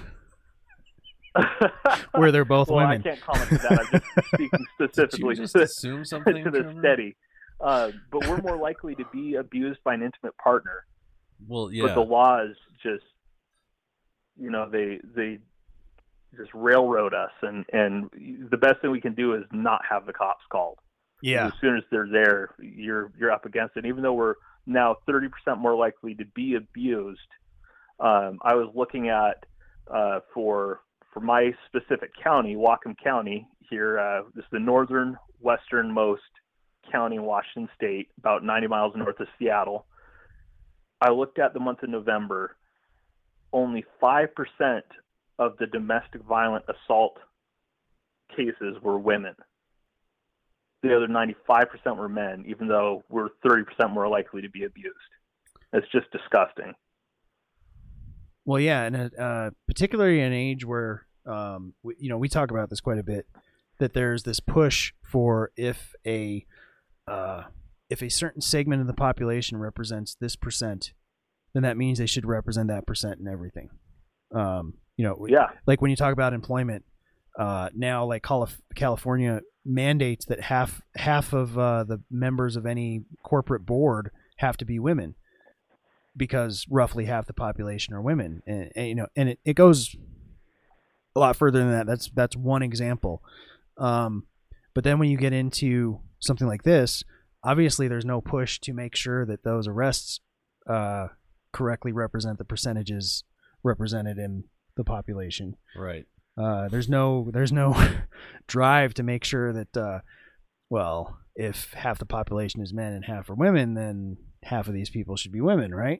Where they're both well, women. I can't comment on that. I'm just speaking specifically Did you just to, assume something, to the Trevor? study. Uh, but we're more likely to be abused by an intimate partner. Well, yeah. But the laws just, you know, they they just railroad us, and, and the best thing we can do is not have the cops called. Yeah. As soon as they're there, you're you're up against it. Even though we're now thirty percent more likely to be abused, um, I was looking at uh, for for my specific county, Whatcom County here. Uh, this is the northern westernmost county in Washington State, about ninety miles north of Seattle. I looked at the month of November. Only five percent of the domestic violent assault cases were women. The other ninety-five percent were men, even though we're thirty percent more likely to be abused. It's just disgusting. Well, yeah, and uh, particularly in an age where, um, we, you know, we talk about this quite a bit, that there's this push for if a uh, if a certain segment of the population represents this percent, then that means they should represent that percent in everything. Um, you know, yeah. Like when you talk about employment, uh, now like California mandates that half half of uh, the members of any corporate board have to be women, because roughly half the population are women, and, and you know, and it, it goes a lot further than that. That's that's one example. Um, but then when you get into something like this, obviously there's no push to make sure that those arrests uh, correctly represent the percentages represented in the population. Right. Uh, there's no there's no drive to make sure that uh, well, if half the population is men and half are women, then half of these people should be women, right?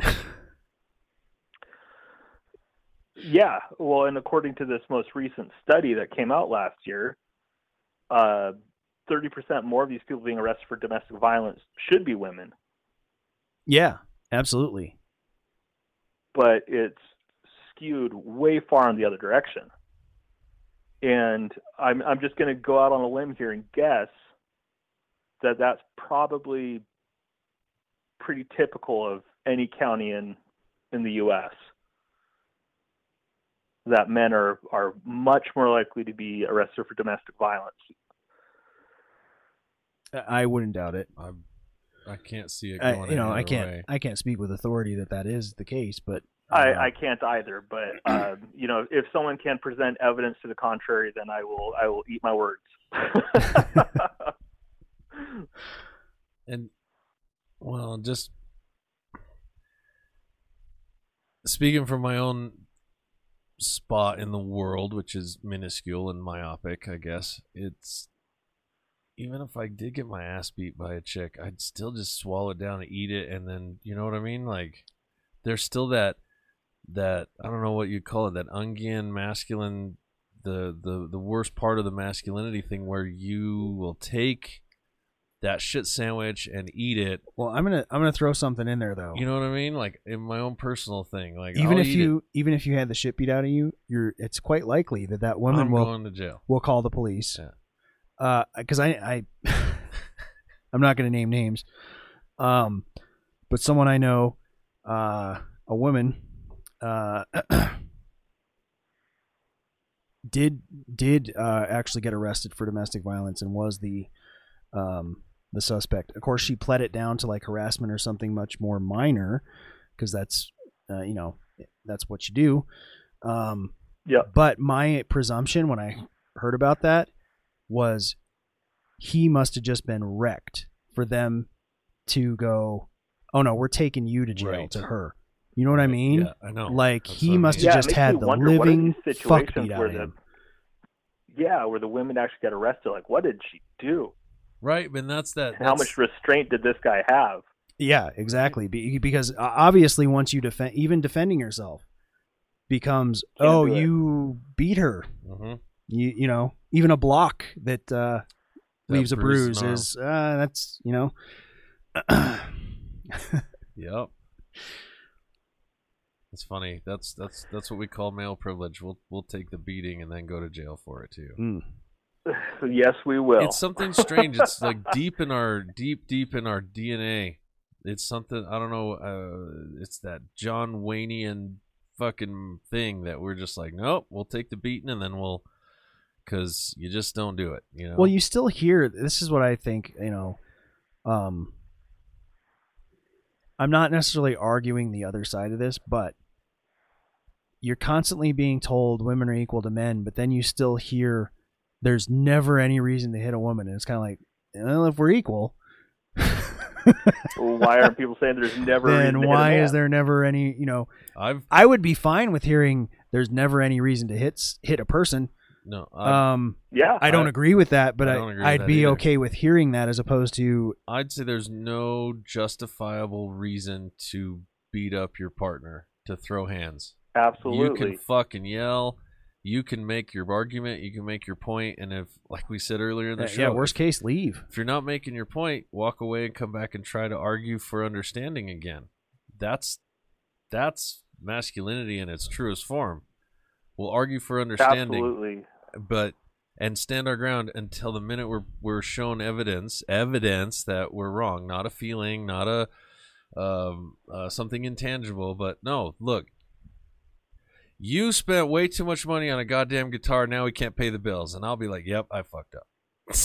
Yeah. Well, and according to this most recent study that came out last year, uh, thirty percent more of these people being arrested for domestic violence should be women. Yeah, absolutely. But it's skewed way far in the other direction. And I'm I'm just going to go out on a limb here and guess that that's probably pretty typical of any county in in the U S that men are, are much more likely to be arrested for domestic violence. I wouldn't doubt it. I I can't see it I, going. you know, any I other can't. way. I can't speak with authority that that is the case, but uh, I, I can't either. But uh, you know, if someone can present evidence to the contrary, then I will. I will eat my words. And well, just speaking from my own spot in the world, which is minuscule and myopic, I guess, it's even if I did get my ass beat by a chick, I'd still just swallow it down and eat it, and then, you know what I mean? Like, there's still that that I don't know what you call it, that Jungian masculine, the the the worst part of the masculinity thing, where you will take that shit sandwich and eat it. well, I'm gonna I'm gonna throw something in there though. You know what I mean? Like, in my own personal thing, like, even I'll if eat you it. even if you had the shit beat out of you, you're it's quite likely that that woman I'm will going to jail. will call the police. Yeah. Uh, because I I I'm not gonna name names, um, but someone I know, uh, a woman, uh, did did uh actually get arrested for domestic violence and was the um the suspect. Of course, she pled it down to like harassment or something much more minor, because that's uh, you know that's what you do. Um, Yeah. But my presumption when I heard about that was he must have just been wrecked for them to go, oh no, we're taking you to jail, Right. to her. You know what I mean? Yeah, I know. Like That's he what I must mean. have Yeah, it just makes had me the wonder, what are living these fuck situations beat out where of the- him. Yeah, where the women actually get arrested. Like, what did she do? Right, and that's that. And how much restraint did this guy have? Yeah, exactly. Be- Because uh, obviously, once you defend, even defending yourself becomes, Can't oh, do it. you beat her. Mm-hmm. You you know, even a block that uh, That leaves a bruised bruise arm. is uh, that's you know. Yep. It's funny. That's that's that's what we call male privilege. We'll we'll take the beating and then go to jail for it too. Mm. Yes, we will. It's something strange. It's like deep in our deep deep in our D N A. It's something I don't know. Uh, it's that John Waynian fucking thing that we're just like, nope, we'll take the beating and then we'll, because you just don't do it. You know. Well, you still hear. This is what I think. You know, um, I'm not necessarily arguing the other side of this, but you're constantly being told women are equal to men, but then you still hear there's never any reason to hit a woman, and it's kind of like, well, if we're equal, Well, why aren't people saying there's never? a reason then to hit a why man? is there never any? You know, I've I would be fine with hearing there's never any reason to hit s- hit a person. no. I've, Um, Yeah, I don't I- agree with that, but I I don't agree with I'd that be either. okay with hearing that as opposed to I'd say there's no justifiable reason to beat up your partner, to throw hands. absolutely. You can fucking yell. You can make your argument. You can make your point. And if, like we said earlier in the uh, show, yeah, worst case, leave. if you're not making your point, walk away and come back and try to argue for understanding again. That's that's masculinity in its truest form. We'll argue for understanding, Absolutely. but and stand our ground until the minute we're we're shown evidence evidence that we're wrong. Not a feeling, not a um, uh, something intangible, but no. Look, you spent way too much money on a goddamn guitar. Now we can't pay the bills, and I'll be like, "Yep, I fucked up."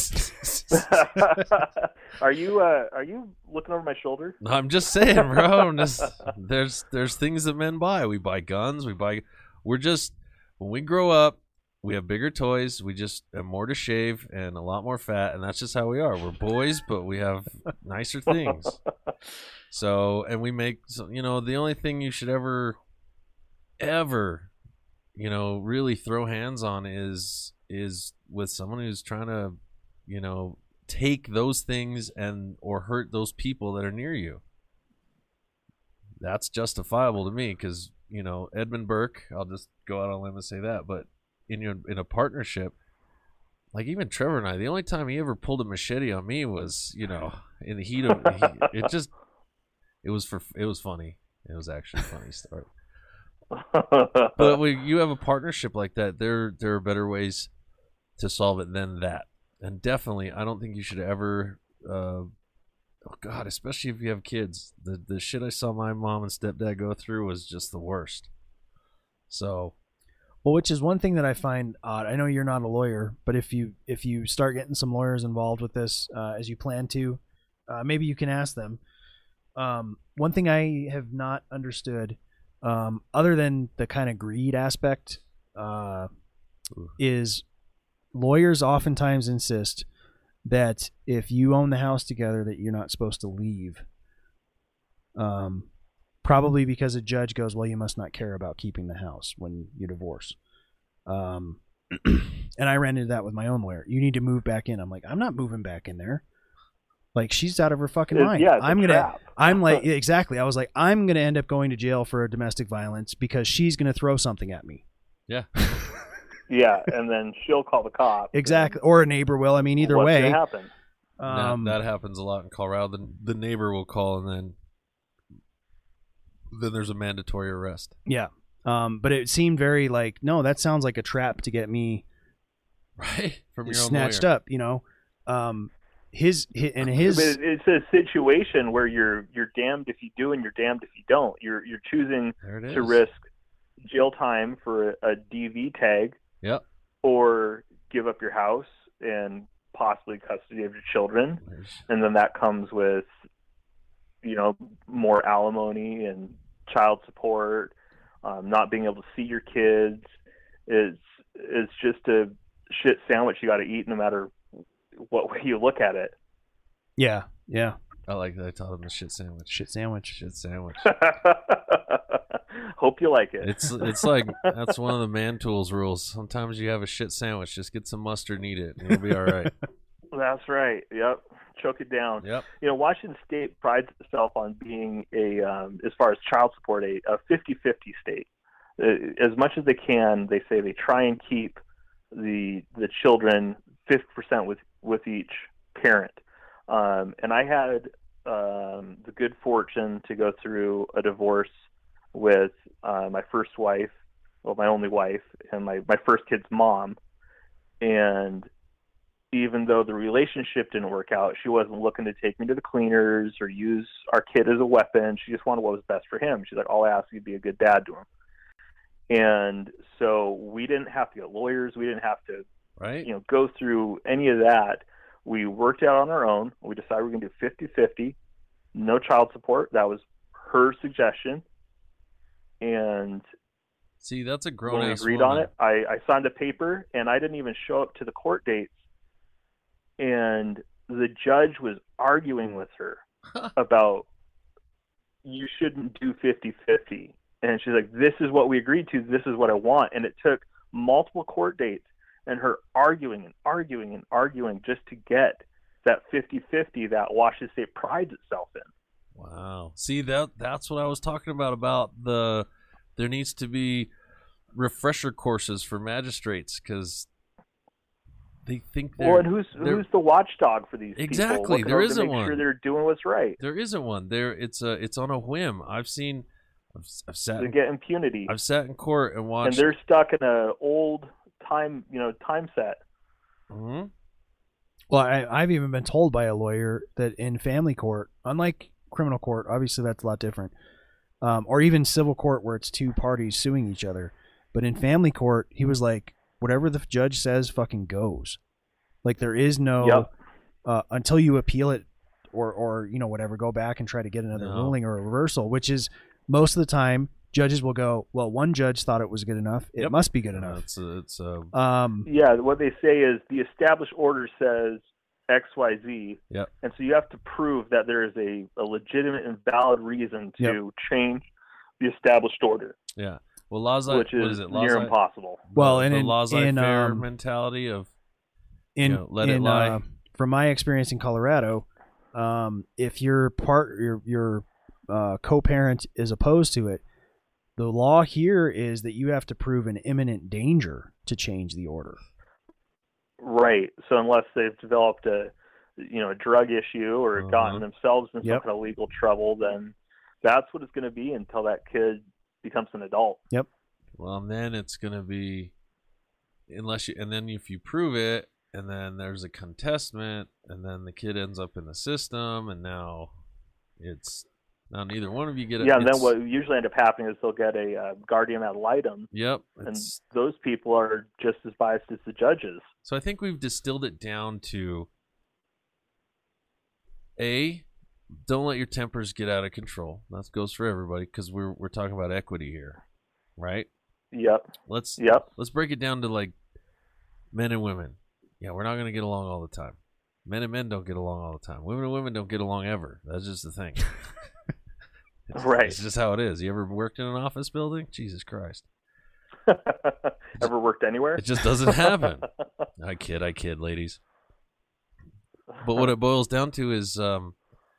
Are you uh, are you looking over my shoulder? I'm just saying, bro. I'm just, there's there's things that men buy. We buy guns. We buy. We're just when we grow up, we have bigger toys. We just have more to shave and a lot more fat, and that's just how we are. We're boys, but we have nicer things. So, and we make. So, you know, the only thing you should ever, ever, you know, really throw hands on is is with someone who's trying to, you know, take those things and or hurt those people that are near you. That's justifiable to me because, you know, Edmund Burke, I'll just go out on a limb and say that, but in your in a partnership, like even Trevor and I, the only time he ever pulled a machete on me was, you know, in the heat of he, it just it was for it was funny. It was actually a funny story. But when you have a partnership like that, there there are better ways to solve it than that. And definitely, I don't think you should ever uh, oh God, especially if you have kids. The the shit I saw my mom and stepdad go through was just the worst. So, well, which is one thing that I find odd. I know you're not a lawyer, but if you if you start getting some lawyers involved with this, uh, as you plan to, uh, maybe you can ask them. Um, one thing I have not understood, um, other than the kind of greed aspect, uh, is lawyers oftentimes insist that if you own the house together, that you're not supposed to leave. Um, probably because a judge goes, well, you must not care about keeping the house when you divorce. Um, and I ran into that with my own lawyer. You need to move back in. I'm like, I'm not moving back in there. Like, she's out of her fucking It- mind. yeah, it's a I'm gonna. trap. I'm like, exactly. I was like, I'm gonna end up going to jail for domestic violence because she's gonna throw something at me. yeah. Yeah, and then she'll call the cops. Exactly, or a neighbor will. I mean, either What's way. gonna happen? Um, that, that happens a lot in Colorado. The, the neighbor will call, and then then there's a mandatory arrest. yeah. Um, but it seemed very like, no, that sounds like a trap to get me Right? From your own snatched lawyer. up. You know, um, his, his and his. But it- it's a situation where you're you're damned if you do and you're damned if you don't. You're you're choosing There it is. to risk jail time for a, a D V tag, Yep. or give up your house and possibly custody of your children, There's, and then that comes with, you know, more alimony and child support, um, not being able to see your kids. It's it's just a shit sandwich you got to eat, no matter what way you look at it. Yeah, yeah. I like that I taught him the shit sandwich. Shit sandwich. Shit sandwich. Hope you like it. It's it's like that's one of the man tools rules. Sometimes you have a shit sandwich, just get some mustard and eat it, and you'll be all right. That's right. Yep. Choke it down. Yep. You know, Washington State prides itself on being a, um, as far as child support, a, a fifty-fifty state. Uh, as much as they can, they say they try and keep the the children fifty percent with, with each parent. Um, and I had um, the good fortune to go through a divorce with uh, my first wife, well, my only wife, and my, my first kid's mom. And even though the relationship didn't work out, she wasn't looking to take me to the cleaners or use our kid as a weapon. She just wanted what was best for him. She's like, all I ask you to be a good dad to him. And so we didn't have to get lawyers. We didn't have to, Right? you know, go through any of that. We worked out on our own. We decided we we're going to do fifty-fifty, no child support. That was her suggestion. And See, that's a grown when we ass agreed woman. on it, I, I signed a paper, and I didn't even show up to the court dates. And the judge was arguing with her about, you shouldn't do fifty-fifty. And she's like, this is what we agreed to. This is what I want. And it took multiple court dates and her arguing and arguing and arguing just to get that fifty-fifty that Washington State prides itself in. Wow. See, that that's what I was talking about about the there needs to be refresher courses for magistrates because they think they're Well, and who's they're- who's the watchdog for these people? Exactly, Looking there over isn't to make one. sure they're doing what's right. there isn't one. There it's a it's on a whim. I've seen I've, I've sat They in, get impunity, I've sat in court and and watched they're stuck in a old time, you know, time set. Mhm. Well, I, I've even been told by a lawyer that in family court, unlike criminal court, obviously that's a lot different, um, or even civil court where it's two parties suing each other, but in family court, he was like, whatever the judge says fucking goes. Like, there is no, Yep. uh, until you appeal it or, or, you know, whatever, go back and try to get another No. ruling or a reversal, which is most of the time judges will go, well, one judge thought it was good enough. It Yep. must be good Uh, enough. it's a, it's a Um, Yeah, what they say is the established order says X, Y, Z, Yep. and so you have to prove that there is a, a legitimate and valid reason to Yep. change the established order, yeah. Well, laissez which what is, is it? near Laissez- impossible. Well, the, and the in- laissez-faire in, um, mentality of in, you know, let it in, lie. Uh, from my experience in Colorado, um, if your part your your uh, co-parent is opposed to it, the law here is that you have to prove an imminent danger to change the order. Right. So unless they've developed a, you know, a drug issue or Uh-huh. gotten themselves in Yep. some kind of legal trouble, then that's what it's going to be until that kid becomes an adult. Well, and then it's gonna be unless you, and then if you prove it, and then there's a contestant, and then the kid ends up in the system, and now it's now neither one of you get it. Yeah, and then what usually end up happening is they'll get a uh, guardian ad litem. Yep, and those people are just as biased as the judges. So I think we've distilled it down to A, don't let your tempers get out of control. That goes for everybody because we're we're talking about equity here, right? Yep. Let's yep. Let's break it down to like men and women. Yeah, we're not going to get along all the time. Men and men don't get along all the time. Women and women don't get along ever. That's just the thing. It's, right. It's just how it is. You ever worked in an office building? Jesus Christ. Ever worked anywhere? It just doesn't happen. I kid, I kid, ladies. But what it boils down to is um,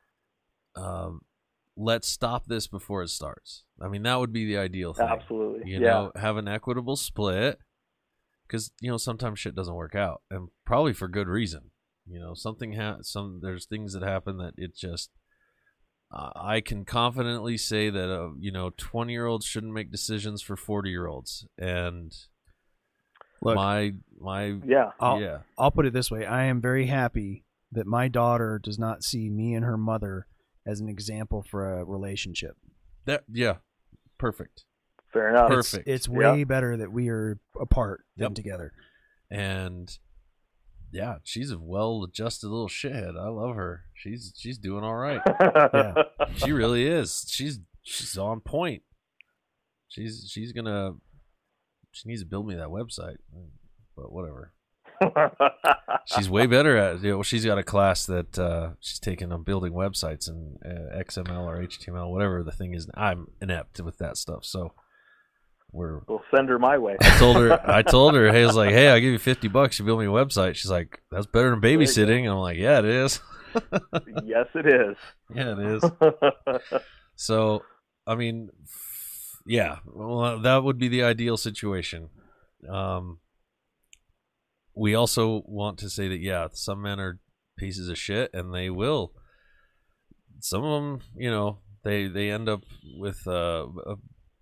um, let's stop this before it starts. I mean, that would be the ideal thing. Absolutely. You yeah. know, have an equitable split because, you know, sometimes shit doesn't work out and probably for good reason. You know, something ha- some there's things that happen that it just uh, I can confidently say that uh, you know, twenty-year-olds shouldn't make decisions for forty-year-olds. And Look, my my yeah. I'll, yeah. I'll put it this way. I am very happy that my daughter does not see me and her mother as an example for a relationship. That yeah. Perfect. Fair enough. Perfect. It's, it's way yep. better that we are apart than Yep. together. And yeah, she's a well-adjusted little shithead. I love her. She's she's doing all right. Yeah. She really is. She's she's on point. She's she's gonna. She needs to build me that website, but whatever. She's way better at it. You know, she's got a class that uh, she's taking on building websites and uh, X M L or H T M L, whatever the thing is. I'm inept with that stuff, so we're. We'll send her my way. I told her. I told her. Hey, I was like, hey, I'll give you fifty bucks. You build me a website. She's like, that's better than babysitting. And I'm like, yeah, it is. Yes, it is. Yeah, it is. So, I mean, yeah, well, that would be the ideal situation. Um, we also want to say that, yeah, some men are pieces of shit, and they will. Some of them, you know, they they end up with uh, uh,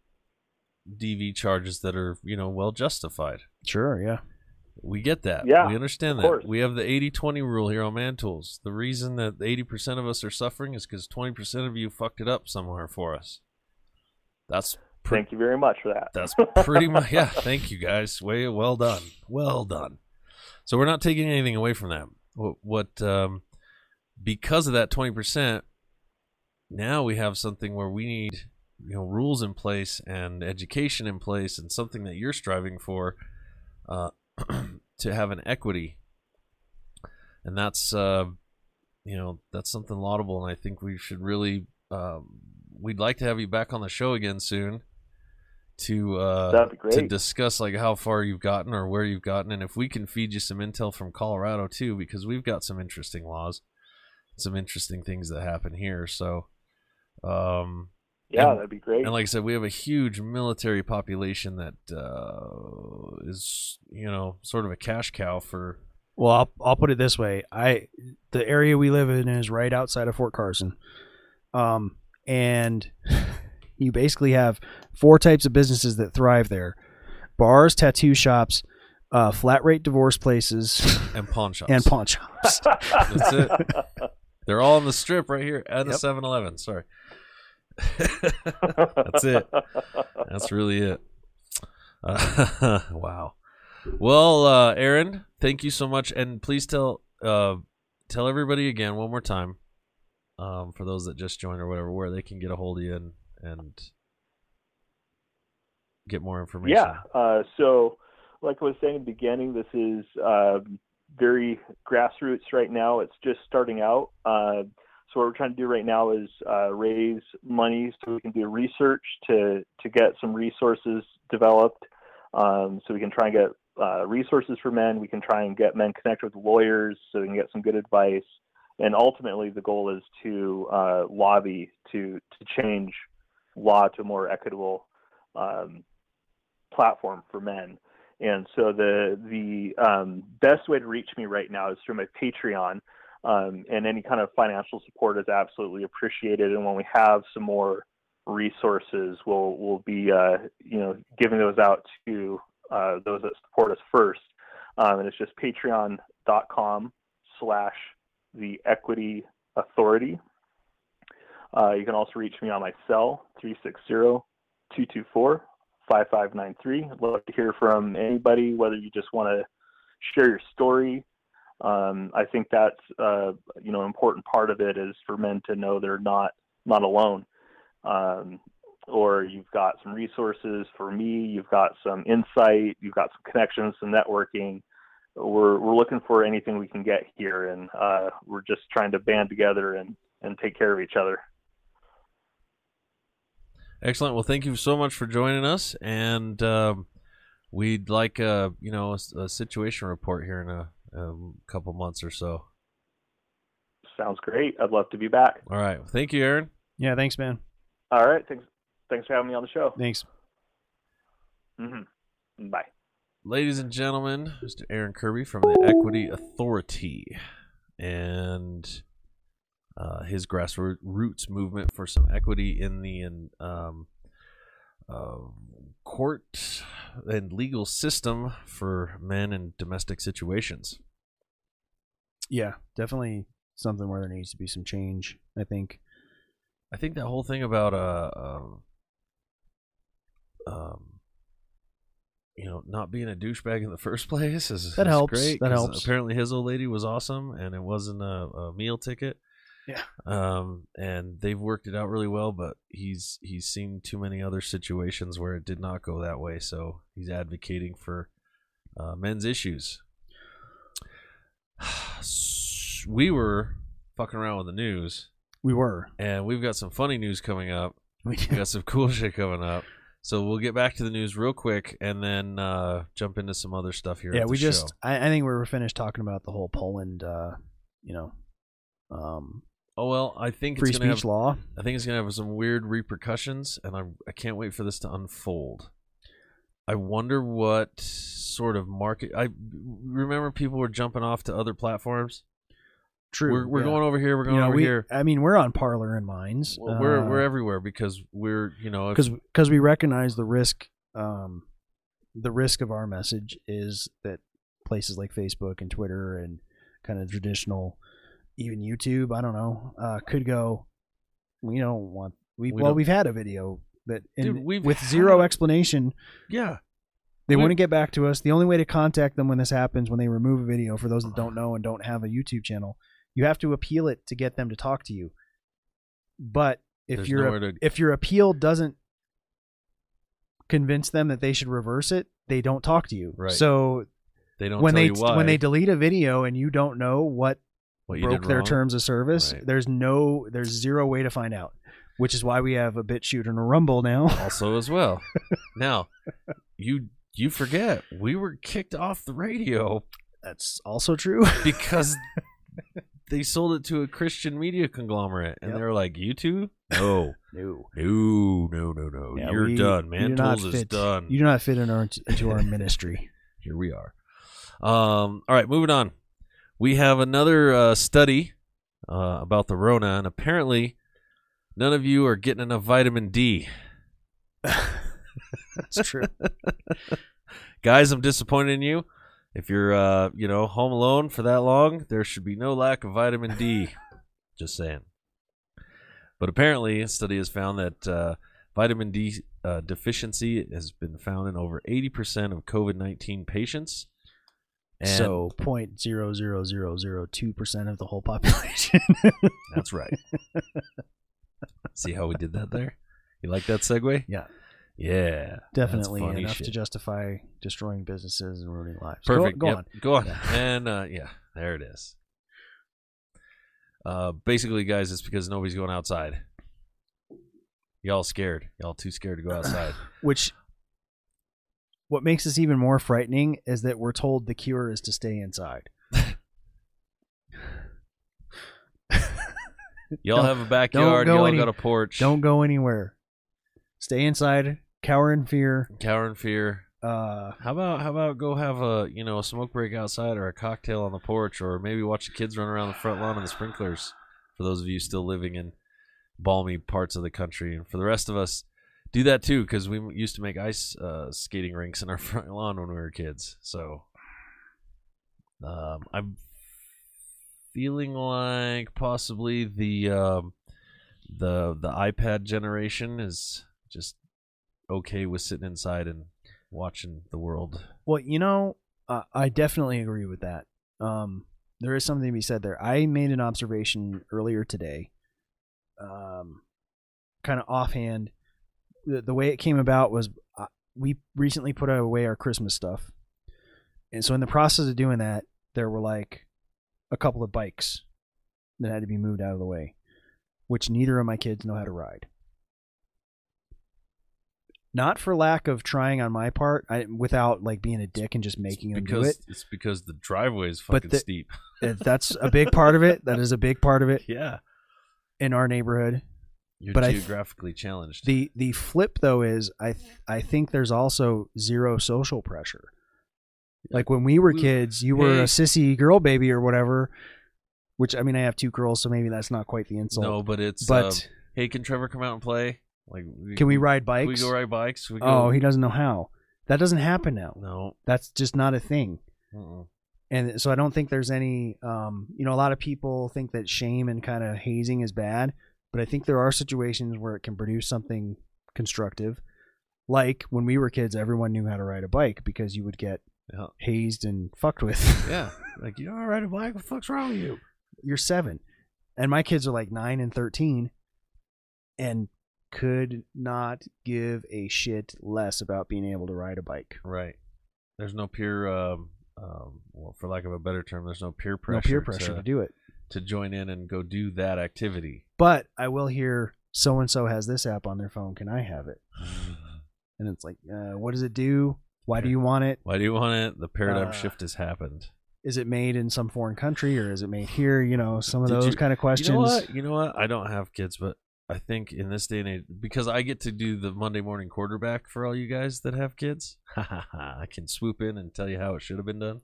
D V charges that are, you know, well justified. Sure, yeah. We get that. Yeah, we understand of that. course. We have the eighty twenty rule here on Man Tools. The reason that eighty percent of us are suffering is because twenty percent of you fucked it up somewhere for us. That's pre- Thank you very much for that. That's pretty much, yeah, thank you guys. Way well done. Well done. So we're not taking anything away from that. What, what um, because of that twenty percent, now we have something where we need, you know, rules in place and education in place and something that you're striving for, uh, to have an equity. And that's, uh, you know, that's something laudable. And I think we should really, um, we'd like to have you back on the show again soon to, uh, That'd be great. to discuss like how far you've gotten or where you've gotten. And if we can feed you some intel from Colorado too, because we've got some interesting laws, some interesting things that happen here. So, um, yeah, and, that'd be great. and like I said, we have a huge military population that uh, is, you know, sort of a cash cow for. Well, I'll I'll put it this way. I the area we live in is right outside of Fort Carson, um, and you basically have four types of businesses that thrive there: bars, tattoo shops, uh, flat rate divorce places, and pawn shops. and pawn shops. That's it. They're all on the strip right here at the Yep. seven eleven. Sorry. That's it. That's really it. Uh, wow. Well, uh, Aaron, thank you so much, and please tell uh, tell everybody again one more time, um, for those that just joined or whatever, where they can get a hold of you and and get more information. Yeah. Uh, so, like I was saying at the beginning, this is uh, very grassroots right now. It's just starting out. Uh, So what we're trying to do right now is uh, raise money so we can do research to to get some resources developed, um, so we can try and get uh, resources for men. We can try and get men connected with lawyers so we can get some good advice. And ultimately, the goal is to uh, lobby to to change law to a more equitable um, platform for men. And so the the um, best way to reach me right now is through my Patreon. Um, and any kind of financial support is absolutely appreciated. And when we have some more resources, we'll we'll be uh, you know giving those out to uh, those that support us first. Um, and it's just patreon.com dot com slash the Equity Authority. Uh, you can also reach me on my cell, three six zero, two two four, five five nine three. I'd love to hear from anybody, whether you just want to share your story. Um, I think that's, uh, you know, an important part of it is for men to know they're not, not alone. Um, or you've got some resources for me, you've got some insight, you've got some connections, some networking. We're, we're looking for anything we can get here. And, uh, we're just trying to band together and, and take care of each other. Excellent. Well, thank you so much for joining us. And, um, we'd like, a, you know, a, a situation report here in a, a couple months or so. Sounds great. I'd love to be back. All right. Thank you, Aaron. Yeah, thanks, man. All right. Thanks. Thanks for having me on the show. Thanks. Mm-hmm. Bye. Ladies and gentlemen, Mister Aaron Kirby from the Equity Authority and uh, his grassroots movement for some equity in the um, uh, court and legal system for men in domestic situations. Yeah, definitely something where there needs to be some change, I think. I think that whole thing about uh, uh, um, you know, not being a douchebag in the first place is that is helps. great. That helps. Apparently, his old lady was awesome, and it wasn't a, a meal ticket. Yeah. Um, and they've worked it out really well, but he's he's seen too many other situations where it did not go that way. So he's advocating for uh, men's issues. We were fucking around with the news. We were. And we've got some funny news coming up. We We got some cool shit coming up. So we'll get back to the news real quick and then uh, jump into some other stuff here. Yeah, at the we just, show. I, I think we were finished talking about the whole Poland, uh, you know, um, Oh well, I think free it's gonna speech have, law. I think it's gonna have some weird repercussions, and I I can't wait for this to unfold. I wonder what sort of market. I remember people were jumping off to other platforms. True. We're we're yeah. going over here. We're going you know, over we, here. I mean, we're on Parler and Minds. Well, we're uh, we're everywhere because we're you know if, because because we recognize the risk. Um, the risk of our message is that places like Facebook and Twitter and kind of traditional, even YouTube, I don't know, uh, could go. We don't want we, We well don't- we've had a video that in, Dude, we've with zero had- explanation. yeah. They We- wouldn't get back to us. The only way to contact them when this happens, when they remove a video, for those that don't know and don't have a YouTube channel, you have to appeal it to get them to talk to you. But if There's your nowhere to- if your appeal doesn't convince them that they should reverse it, they don't talk to you. Right. So They don't when tell they you why. when they delete a video and you don't know what, what you broke did their wrong. terms of service, Right. there's no there's zero way to find out. Which is why we have a BitChute and a Rumble now. also as well. Now, you you forget we were kicked off the radio That's also true. because they sold it to a Christian media conglomerate, and Yep. they were like, "You two, no, No. no, no, no, no, Yeah, you're we- done. we Man do not Tools is fit- done. You do not fit in our, into our ministry. Here we are." Um. All right, moving on. We have another uh, study uh, about the Rona, and apparently, none of you are getting enough vitamin D. That's true. Guys, I'm disappointed in you. If you're, uh, you know, home alone for that long, there should be no lack of vitamin D. Just saying. But apparently, a study has found that uh, vitamin D uh, deficiency has been found in over eighty percent of COVID nineteen patients. And So point zero zero zero zero two percent of the whole population. that's right. See how we did that there? You like that segue? Yeah. Yeah. Definitely that's funny enough shit. to justify destroying businesses and ruining lives. Perfect. Go, go Yep. on. Go on. Yeah. And uh, yeah, there it is. Uh, basically, guys, it's because nobody's going outside. Y'all scared. Y'all too scared to go outside. Which, what makes this even more frightening is that we're told the cure is to stay inside. Y'all Don't- have a backyard. go Y'all any- got a porch. Don't go anywhere. Stay inside. Cower in fear. cower in fear. Uh, How about how about go have a you know a smoke break outside or a cocktail on the porch or maybe watch the kids run around the front lawn in the sprinklers. For those of you still living in balmy parts of the country, and for the rest of us, do that too because we used to make ice uh, skating rinks in our front lawn when we were kids. So Um, I'm feeling like possibly the um, the the iPad generation is just okay with sitting inside and watching the world. Well, you know, uh, I definitely agree with that. Um, there is something to be said there. I made an observation earlier today, um, kind of offhand. The, the way it came about was uh, we recently put away our Christmas stuff. And so in the process of doing that, there were like a couple of bikes that had to be moved out of the way, which neither of my kids know how to ride. Not for lack of trying on my part, I, without like being a dick and just making them do it. It's because the driveway is fucking the, steep. That's a big part of it. That is a big part of it. Yeah. In our neighborhood. You're but geographically I th- challenged. The the flip though is I th- I think there's also zero social pressure. Like when we were kids, you were hey. a sissy girl baby or whatever. Which I mean, I have two girls, so maybe that's not quite the insult. No, but it's. But uh, hey, can Trevor come out and play? Like, we, can we ride bikes? We go ride bikes. We go, oh, he doesn't know how. That doesn't happen now. No, that's just not a thing. Uh-uh. And so I don't think there's any. Um, you know, a lot of people think that shame and kind of hazing is bad, but I think there are situations where it can produce something constructive. Like when we were kids, everyone knew how to ride a bike because you would get yeah. hazed and fucked with. Yeah, like you know how to ride a bike. What the fuck's wrong with you? You're seven, and my kids are like nine and thirteen, and could not give a shit less about being able to ride a bike. Right. There's no peer, um, um, well, for lack of a better term, there's no peer pressure. No peer pressure to, to do it. To join in and go do that activity. But I will hear so and so has this app on their phone. Can I have it? And it's like, uh, what does it do? Why do you want it? Why do you want it? The paradigm uh, shift has happened. Is it made in some foreign country or is it made here? You know, some of Did those you, kind of questions. You know what? You know what? I don't have kids, but I think in this day and age, because I get to do the Monday morning quarterback for all you guys that have kids, I can swoop in and tell you how it should have been done.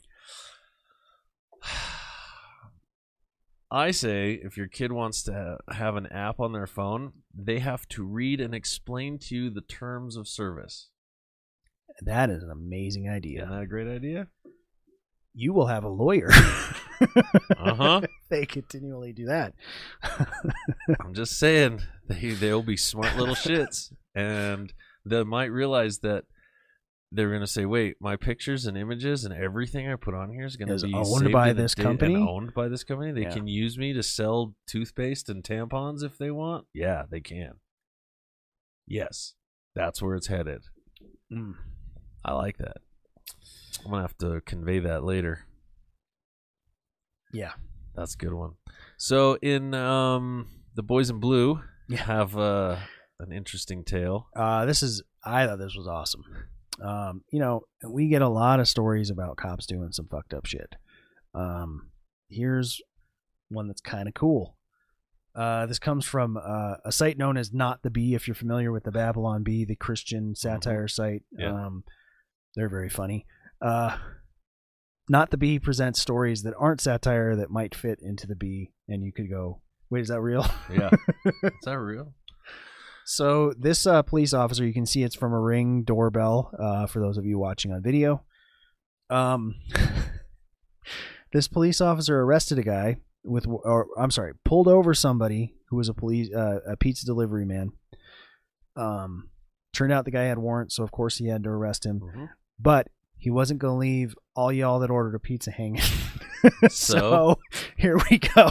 I say if your kid wants to have an app on their phone, they have to read and explain to you the terms of service. That is an amazing idea. Isn't that a great idea? You will have a lawyer. Uh-huh. They continually do that. I'm just saying, they, they'll be smart little shits. And they might realize that they're going to say, wait, my pictures and images and everything I put on here is going to be owned by this company? And owned by this company. They Yeah. can use me to sell toothpaste and tampons if they want. Yeah, they can. Yes, that's where it's headed. Mm. I like that. I'm going to have to convey that later. Yeah. That's a good one. So in um, The Boys in Blue, you Yeah. have uh, an interesting tale. Uh, this is, I thought this was awesome. Um, you know, we get a lot of stories about cops doing some fucked up shit. Um, here's one that's kind of cool. Uh, this comes from uh, a site known as Not the Bee. If you're familiar with the Babylon Bee, the Christian satire mm-hmm. site, yeah. um, they're very funny. Uh, Not the Bee presents stories that aren't satire that might fit into the Bee, and you could go, wait, is that real? Yeah. Is that real? So this uh, police officer, you can see it's from a Ring doorbell, uh, for those of you watching on video. Um, this police officer arrested a guy with, or I'm sorry, pulled over somebody who was a police, uh, a pizza delivery man. Um, turned out the guy had warrants, so of course he had to arrest him. Mm-hmm. But he wasn't going to leave all y'all that ordered a pizza hanging. so? so here we go.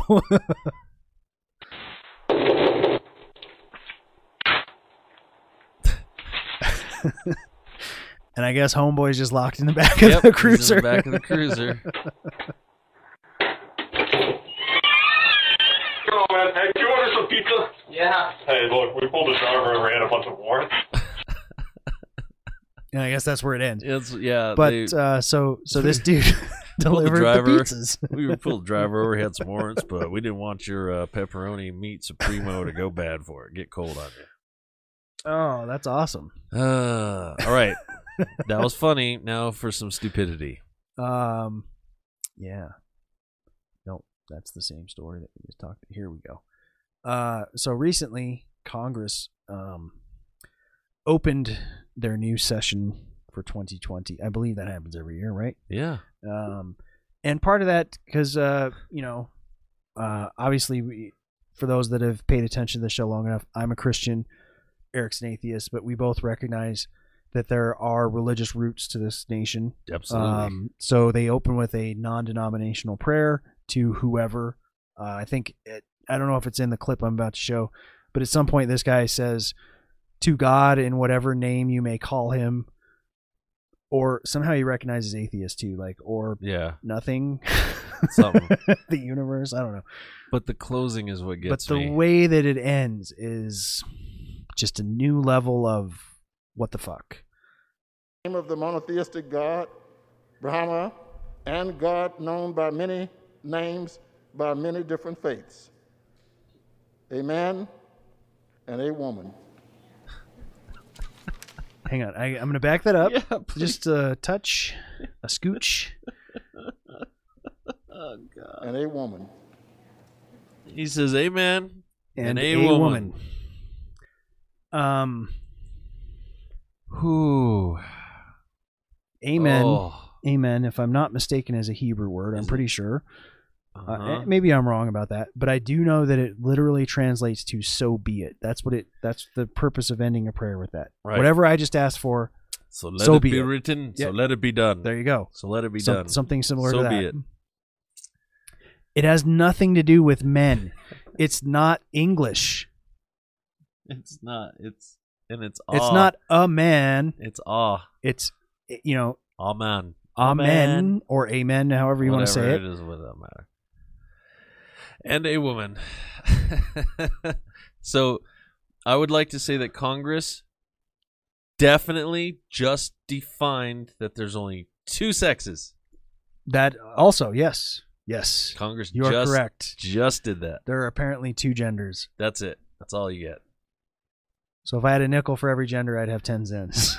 And I guess homeboy's just locked in the back yep, of the cruiser. He's in the back of the cruiser. Come on, man. Hey, can you order some pizza? Yeah. Hey, look, we pulled a driver over. He had a bunch of warrants. And I guess that's where it ends. It's, yeah, but they, uh, so so this dude delivered the, driver, the pizzas. We pulled the driver over. He had some warrants, but we didn't want your uh, pepperoni meat supremo to go bad for it. Get cold on you. Oh, that's awesome. Uh, all right. That was funny. Now for some stupidity. Um, yeah. Nope, that's the same story that we just talked. Here we go. Uh, so recently, Congress um opened their new session for twenty twenty. I believe that happens every year, right? Yeah. Um, and part of that because uh, you know, uh, obviously, we, for those that have paid attention to the show long enough, I'm a Christian, Eric's an atheist, but we both recognize that there are religious roots to this nation. Absolutely. Um, so they open with a non-denominational prayer to whoever. Uh, I think it, I don't know if it's in the clip I'm about to show, but at some point this guy says, "To God in whatever name you may call him," or somehow he recognizes atheist too, like or yeah, nothing, something. The universe. I don't know. But the closing is what gets But the me. way that it ends is just a new level of what the fuck. Name of the monotheistic God, Brahma, and God known by many names by many different faiths. A man and a woman. Hang on, I, I'm going to back that up. Yeah, please. Just a touch, a scooch. Oh God. And a woman. He says, "Amen." And, And a, a woman. woman. Um. Who? Amen. Oh. Amen. If I'm not mistaken, is a Hebrew word. I'm Is it? pretty sure. Uh-huh. Uh, maybe I'm wrong about that, but I do know that it literally translates to "so be it." That's what it. That's the purpose of ending a prayer with that. Right. Whatever I just asked for, So let so it be be it. written. Yeah. So let it be done. there you go. So let it be Some- done. Something similar so to that. be it. It has nothing to do with men. It's not English. It's not. It's and it's. It's awe. not a man. It's awe. It's, you know, Amen. amen or amen, however you want to say Whatever it. it is, what that matter. And a woman. So, I would like to say that Congress definitely just defined that there's only two sexes. That also, yes. Yes. Congress You are just, correct. just did that. There are apparently two genders. That's it. That's all you get. So if I had a nickel for every gender, I'd have ten cents.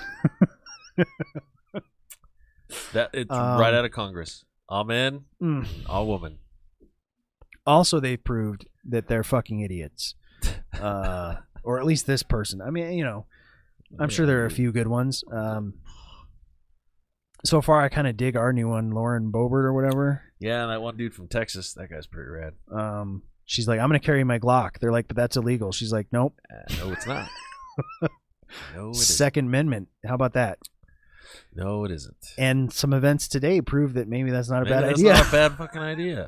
That it's Um, right out of Congress. Amen. Mm. All woman. Also, they've proved that they're fucking idiots. Uh, or at least this person. I mean, you know, I'm sure there are a few good ones. Um, so far, I kind of dig our new one, Lauren Boebert or whatever. Yeah, and that one dude from Texas, that guy's pretty rad. Um, she's like, I'm going to carry my Glock. They're like, but that's illegal. She's like, nope. Uh, no, it's not. No, it isn't. Second Amendment. How about that? No, it isn't. And some events today prove that maybe that's not a Maybe bad that's idea. not a bad fucking idea.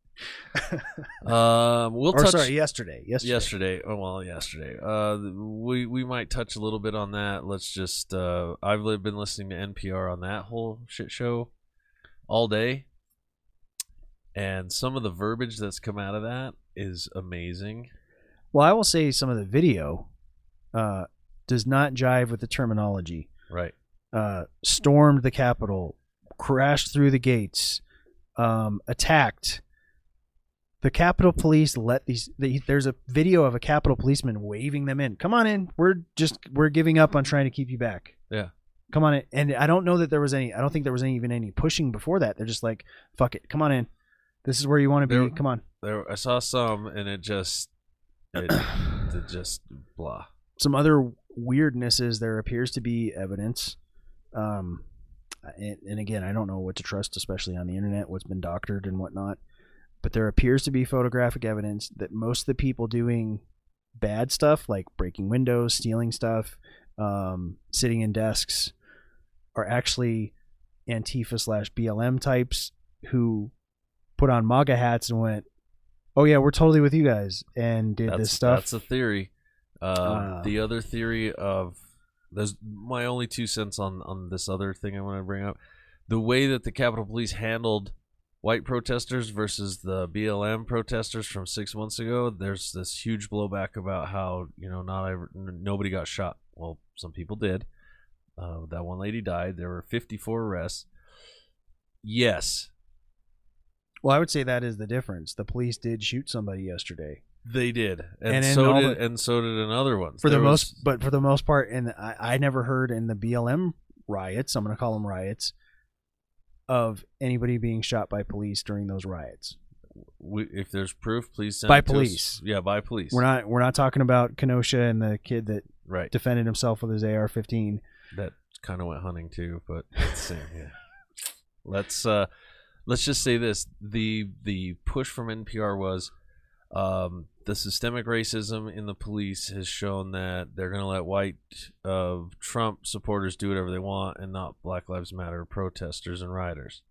um, we'll or touch sorry, yesterday. Yesterday. yesterday. Oh well, yesterday. Uh, we we might touch a little bit on that. Let's just. Uh, I've li- been listening to N P R on that whole shit show all day, and some of the verbiage that's come out of that is amazing. Well, I will say some of the video uh, does not jive with the terminology. Right. Uh, stormed the Capitol, crashed through the gates, um, attacked. The Capitol Police let these. The, there's a video of a Capitol policeman waving them in. Come on in. We're just we're giving up on trying to keep you back. Yeah. Come on in. And I don't know that there was any. I don't think there was any, even any pushing before that. They're just like, fuck it. Come on in. This is where you want to There- be. Come on. There, I saw some, and it just, it, it just blah. Some other weirdnesses. There appears to be evidence. Um, and, and again, I don't know what to trust, especially on the internet, what's been doctored and whatnot. But there appears to be photographic evidence that most of the people doing bad stuff, like breaking windows, stealing stuff, um, sitting in desks, are actually Antifa slash B L M types who put on MAGA hats and went, "Oh yeah, we're totally with you guys," and did That's, this stuff. That's a theory. Um, Uh, the other theory of there's my only two cents on on this other thing I want to bring up. The way that the Capitol Police handled white protesters versus the B L M protesters from six months ago. There's this huge blowback about how you know not ever, nobody got shot. Well, some people did. Uh, that one lady died. There were fifty-four arrests. Yes, Well, I would say that is the difference. The police did shoot somebody yesterday. they did, and, And in so all did the- and so did another one. For the There most, was- but for the most part, and I, I never heard in the B L M riots, I'm going to call them riots, of anybody being shot by police during those riots. we, if there's proof, please send By it to us. police. Yeah, by police. We're not, we're not talking about Kenosha and the kid that right. defended himself with his A R fifteen. That kind of went hunting too, but it's the same. Yeah. Let's uh, let's just say this: the the push from N P R was um, the systemic racism in the police has shown that they're going to let white uh, Trump supporters do whatever they want, and not Black Lives Matter protesters and rioters.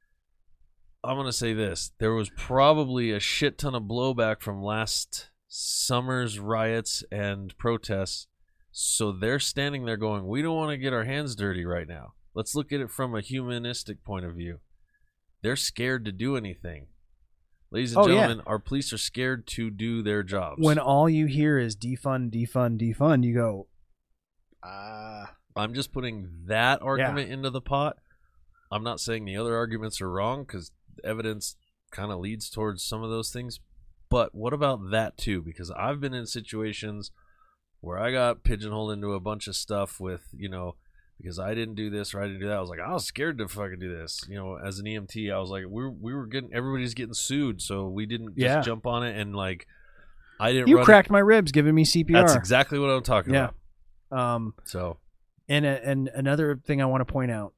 I'm going to say this: there was probably a shit ton of blowback from last summer's riots and protests, so they're standing there going, we don't want to get our hands dirty right now. Let's look at it from a humanistic point of view. They're scared to do anything. Ladies and Oh, gentlemen, yeah. our police are scared to do their jobs. When all you hear is defund, defund, defund, you go, ah. Uh, I'm just putting that argument yeah. into the pot. I'm not saying the other arguments are wrong, because evidence kind of leads towards some of those things. But what about that too? Because I've been in situations where I got pigeonholed into a bunch of stuff with, you know, because I didn't do this or I didn't do that. I was like, I was scared to fucking do this. You know, as an E M T, I was like, we were, we were getting, everybody's getting sued, so we didn't just yeah. jump on it. And like, I didn't. You run cracked it. my ribs giving me C P R. That's exactly what I'm talking yeah. about. Um. So, and a, and another thing I want to point out,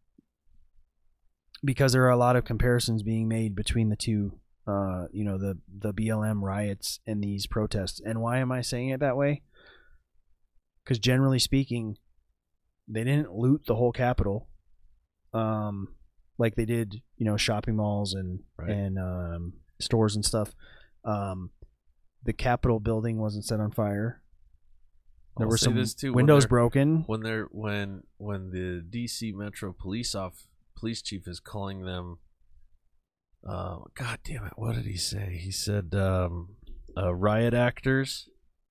because there are a lot of comparisons being made between the two. Uh, you know, the, the B L M riots and these protests. And why am I saying it that way? Because generally speaking, they didn't loot the whole Capitol, um, like they did, you know, shopping malls and right. and um, stores and stuff. Um, the Capitol building wasn't set on fire. There I'll were say some this too, windows when broken. When they're when when the D C Metro Police off police chief is calling them. Uh, God damn it! What did he say? He said um, uh, riot actors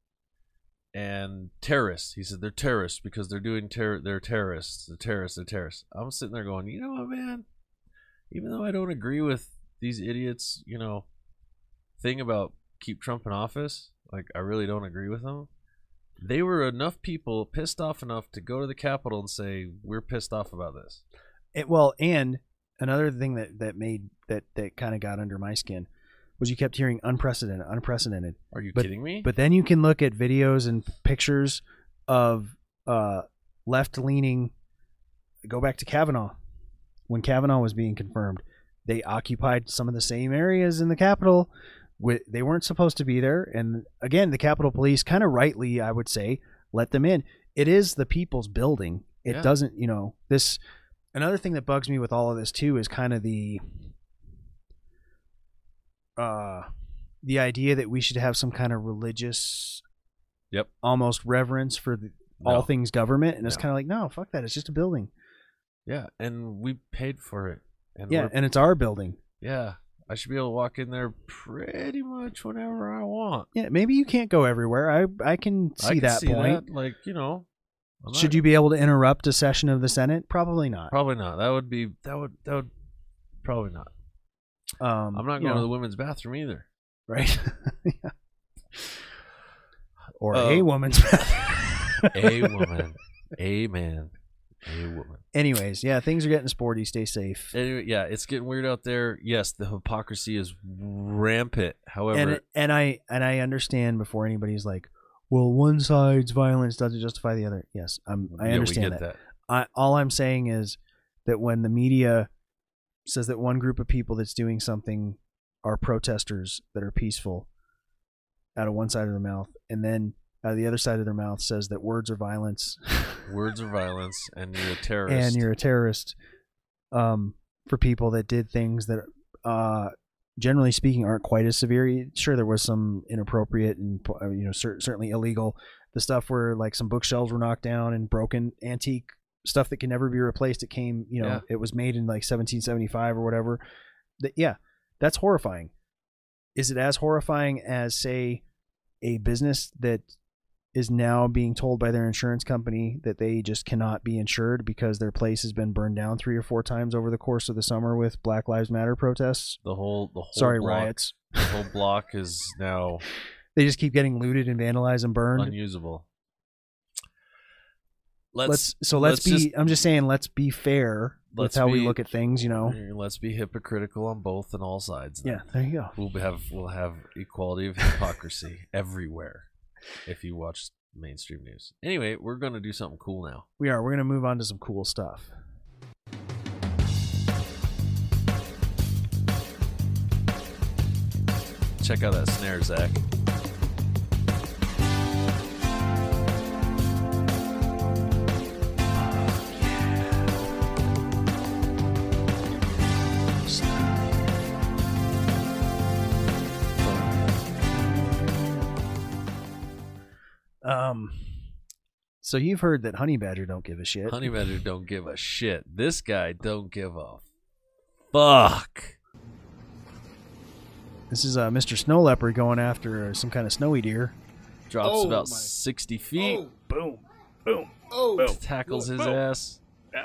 and terrorists. He said they're terrorists because they're doing terror. They're terrorists. They're terrorists. They're terrorists. I'm sitting there going, you know what, man? Even though I don't agree with these idiots, you know, thing about keep Trump in office, like I really don't agree with them. They were enough people pissed off enough to go to the Capitol and say we're pissed off about this. It, well, and another thing that, that made that, that kind of got under my skin was you kept hearing unprecedented, unprecedented. Are you but, kidding me? But then you can look at videos and pictures of uh, left-leaning. Go back to Kavanaugh. When Kavanaugh was being confirmed, they occupied some of the same areas in the Capitol. They weren't supposed to be there. And again, the Capitol Police kind of rightly, I would say, let them in. It is the people's building. It yeah. doesn't, you know, this. Another thing that bugs me with all of this too is kind of the uh, the idea that we should have some kind of religious, yep, almost reverence for the, no. all things government, and it's no. kind of like, no, fuck that. It's just a building. Yeah, and we paid for it. And yeah, and it's our building. Yeah, I should be able to walk in there pretty much whenever I want. Yeah, maybe you can't go everywhere. I I can see I can that see point. That, like, you know. I'm Should not, you be able to interrupt a session of the Senate? Probably not. Probably not. That would be that would that would probably not. Um, I'm not going know, to the women's bathroom either. Right? yeah. Or uh, a woman's bathroom. A woman. A man. A woman. Anyways, yeah, things are getting sporty. Stay safe. Anyway, yeah, it's getting weird out there. Yes, the hypocrisy is rampant. However, and and I and I understand before anybody's like, well, one side's violence doesn't justify the other. Yes, I'm, I yeah, understand we get that. that. I, all I'm saying is that when the media says that one group of people that's doing something are protesters that are peaceful out of one side of their mouth, and then out of the other side of their mouth says that words are violence. Words are violence, and you're a terrorist. And you're a terrorist um, for people that did things that, uh, generally speaking, aren't quite as severe. Sure, there was some inappropriate and you know cer- certainly illegal. The stuff where like some bookshelves were knocked down and broken, antique stuff that can never be replaced. It came, you know, yeah. it was made in like seventeen seventy-five or whatever. That yeah, that's horrifying. Is it as horrifying as, say, a business that is now being told by their insurance company that they just cannot be insured because their place has been burned down three or four times over the course of the summer with Black Lives Matter protests? The whole, the whole Sorry, block, riots. The whole block is now they just keep getting looted and vandalized and burned. Unusable. Let's, let's so let's, let's be. Just, I'm just saying, let's be fair with how be, we look at things. You know, let's be hypocritical on both and all sides. Then. Yeah, there you go. We'll have we'll have equality of hypocrisy everywhere. If you watch mainstream news. Anyway, we're going to do something cool now. We are. We're going to move on to some cool stuff. check out that snare, Zach. Um, so you've heard that honey badger don't give a shit. Honey badger don't give a shit. This guy don't give a fuck. This is uh, Mister Snow Leopard going after some kind of snowy deer. Drops Oh, about my- sixty feet. Oh, Boom, boom. oh, Boom. Tackles his Boom. ass.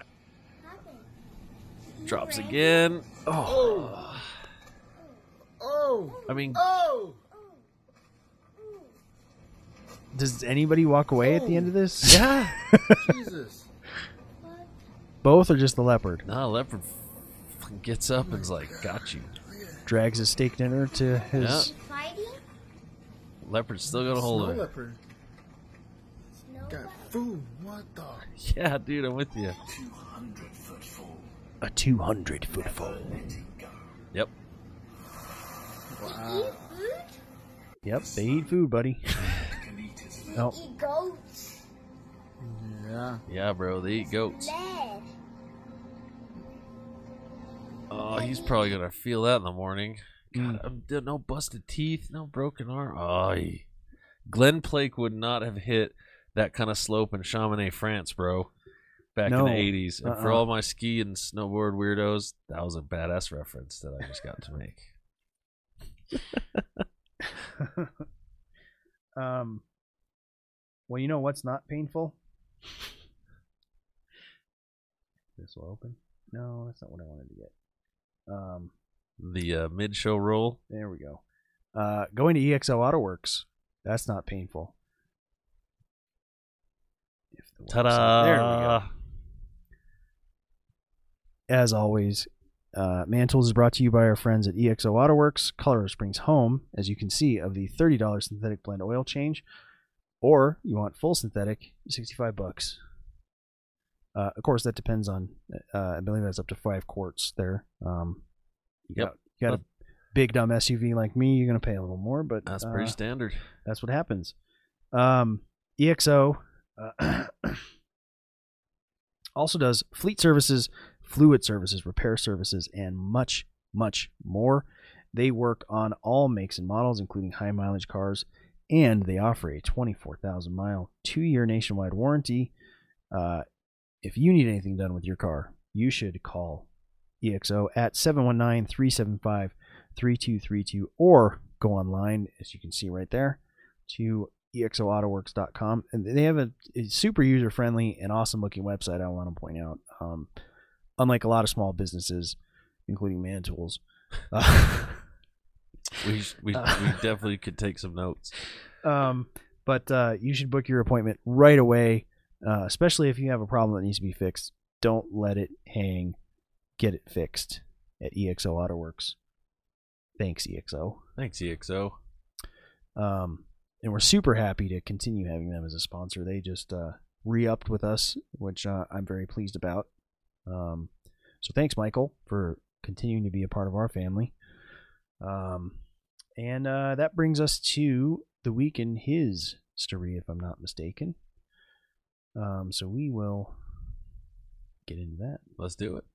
Drops again. Oh. oh, oh, I mean, oh. Does anybody walk away at the end of this? yeah. Jesus. Both or just the leopard? No, leopard fucking gets up and's like, got you. Drags his steak dinner to his. Fighting? Leopard's still got a hold Snow of it. leopard got food. What the? Yeah, dude, I'm with you. A two hundred foot fall. Yep. Wow. Food? Yep, they eat food, buddy. No. Eat goats. Yeah. Yeah, bro, they eat goats. Lead. Oh, he's probably gonna feel that in the morning. Mm. God, I'm, there- no busted teeth, no broken arm. Oh, he- Glenn Plake would not have hit that kind of slope in Chamonix, France, bro, back No. in the eighties. And for Uh-uh. all my ski and snowboard weirdos, that was a badass reference that I just got to make. um. Well, you know what's not painful? This will open. No, that's not what I wanted to get. Um. The uh, mid-show roll. There we go. Uh, going to E X O AutoWorks. That's not painful. If the website- Ta-da! There we go. As always, uh, Man Tools is brought to you by our friends at E X O AutoWorks, Colorado Springs home, as you can see, of the thirty dollars synthetic blend oil change. Or you want full synthetic, sixty-five bucks. Uh, of course, that depends on. Uh, I believe that's up to five quarts there. Um, you Yep. got, you got a big dumb S U V like me, you're gonna pay a little more, but That's uh, pretty standard. that's what happens. Um, E X O uh, also does fleet services, fluid services, repair services, and much, much more. They work on all makes and models, including high mileage cars, and they offer a twenty-four thousand mile, two year nationwide warranty. Uh, if you need anything done with your car, you should call E X O at seven one nine, three seven five, three two three two or go online, as you can see right there, to E X O autoworks dot com. And they have a, a super user-friendly and awesome-looking website, I want to point out. Um, unlike a lot of small businesses, including Man Tools. Uh, We sh- we, we definitely could take some notes. um, but uh, you should book your appointment right away, uh, especially if you have a problem that needs to be fixed. Don't let it hang. Get it fixed at E X O AutoWorks. Thanks, E X O. Thanks, E X O. Um, and we're super happy to continue having them as a sponsor. They just uh, re-upped with us, which uh, I'm very pleased about. Um, so thanks, Michael, for continuing to be a part of our family. Um, and uh, that brings us to the week in his story, if I'm not mistaken. Um, so we will get into that. Let's do it.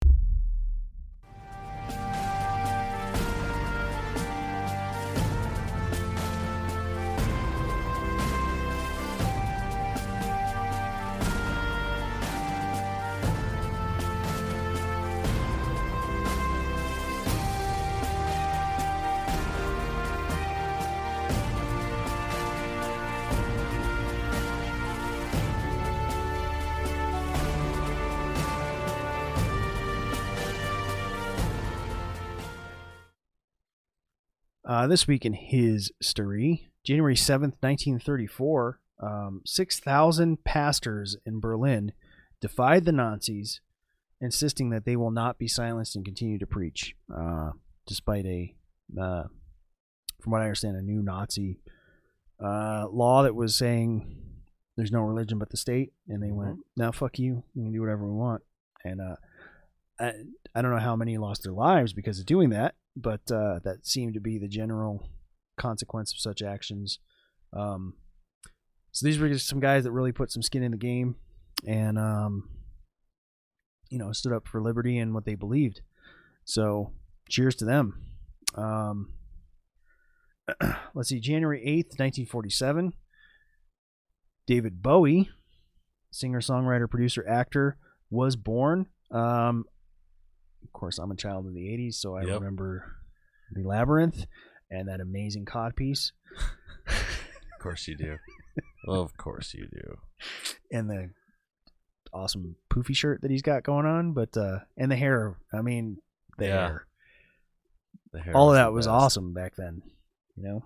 Uh, this week in his story, January seventh, nineteen thirty-four, um, six thousand pastors in Berlin defied the Nazis, insisting that they will not be silenced and continue to preach, uh, despite a, uh, from what I understand, a new Nazi uh, law that was saying there's no religion but the state, and they went, "No, fuck you, we can do whatever we want." And uh, I, I don't know how many lost their lives because of doing that, but uh, that seemed to be the general consequence of such actions. Um, so these were just some guys that really put some skin in the game and, um, you know, stood up for liberty and what they believed. So cheers to them. Um, let's see, January eighth, nineteen forty-seven, David Bowie, singer, songwriter, producer, actor, was born. Um, of course, I'm a child of the eighties, so I Yep. remember The Labyrinth and that amazing codpiece. Of course you do. Of course you do. And the awesome poofy shirt that he's got going on, but uh, and the hair. I mean, the Yeah. hair. The hair All of was that the was best. awesome back then. You know,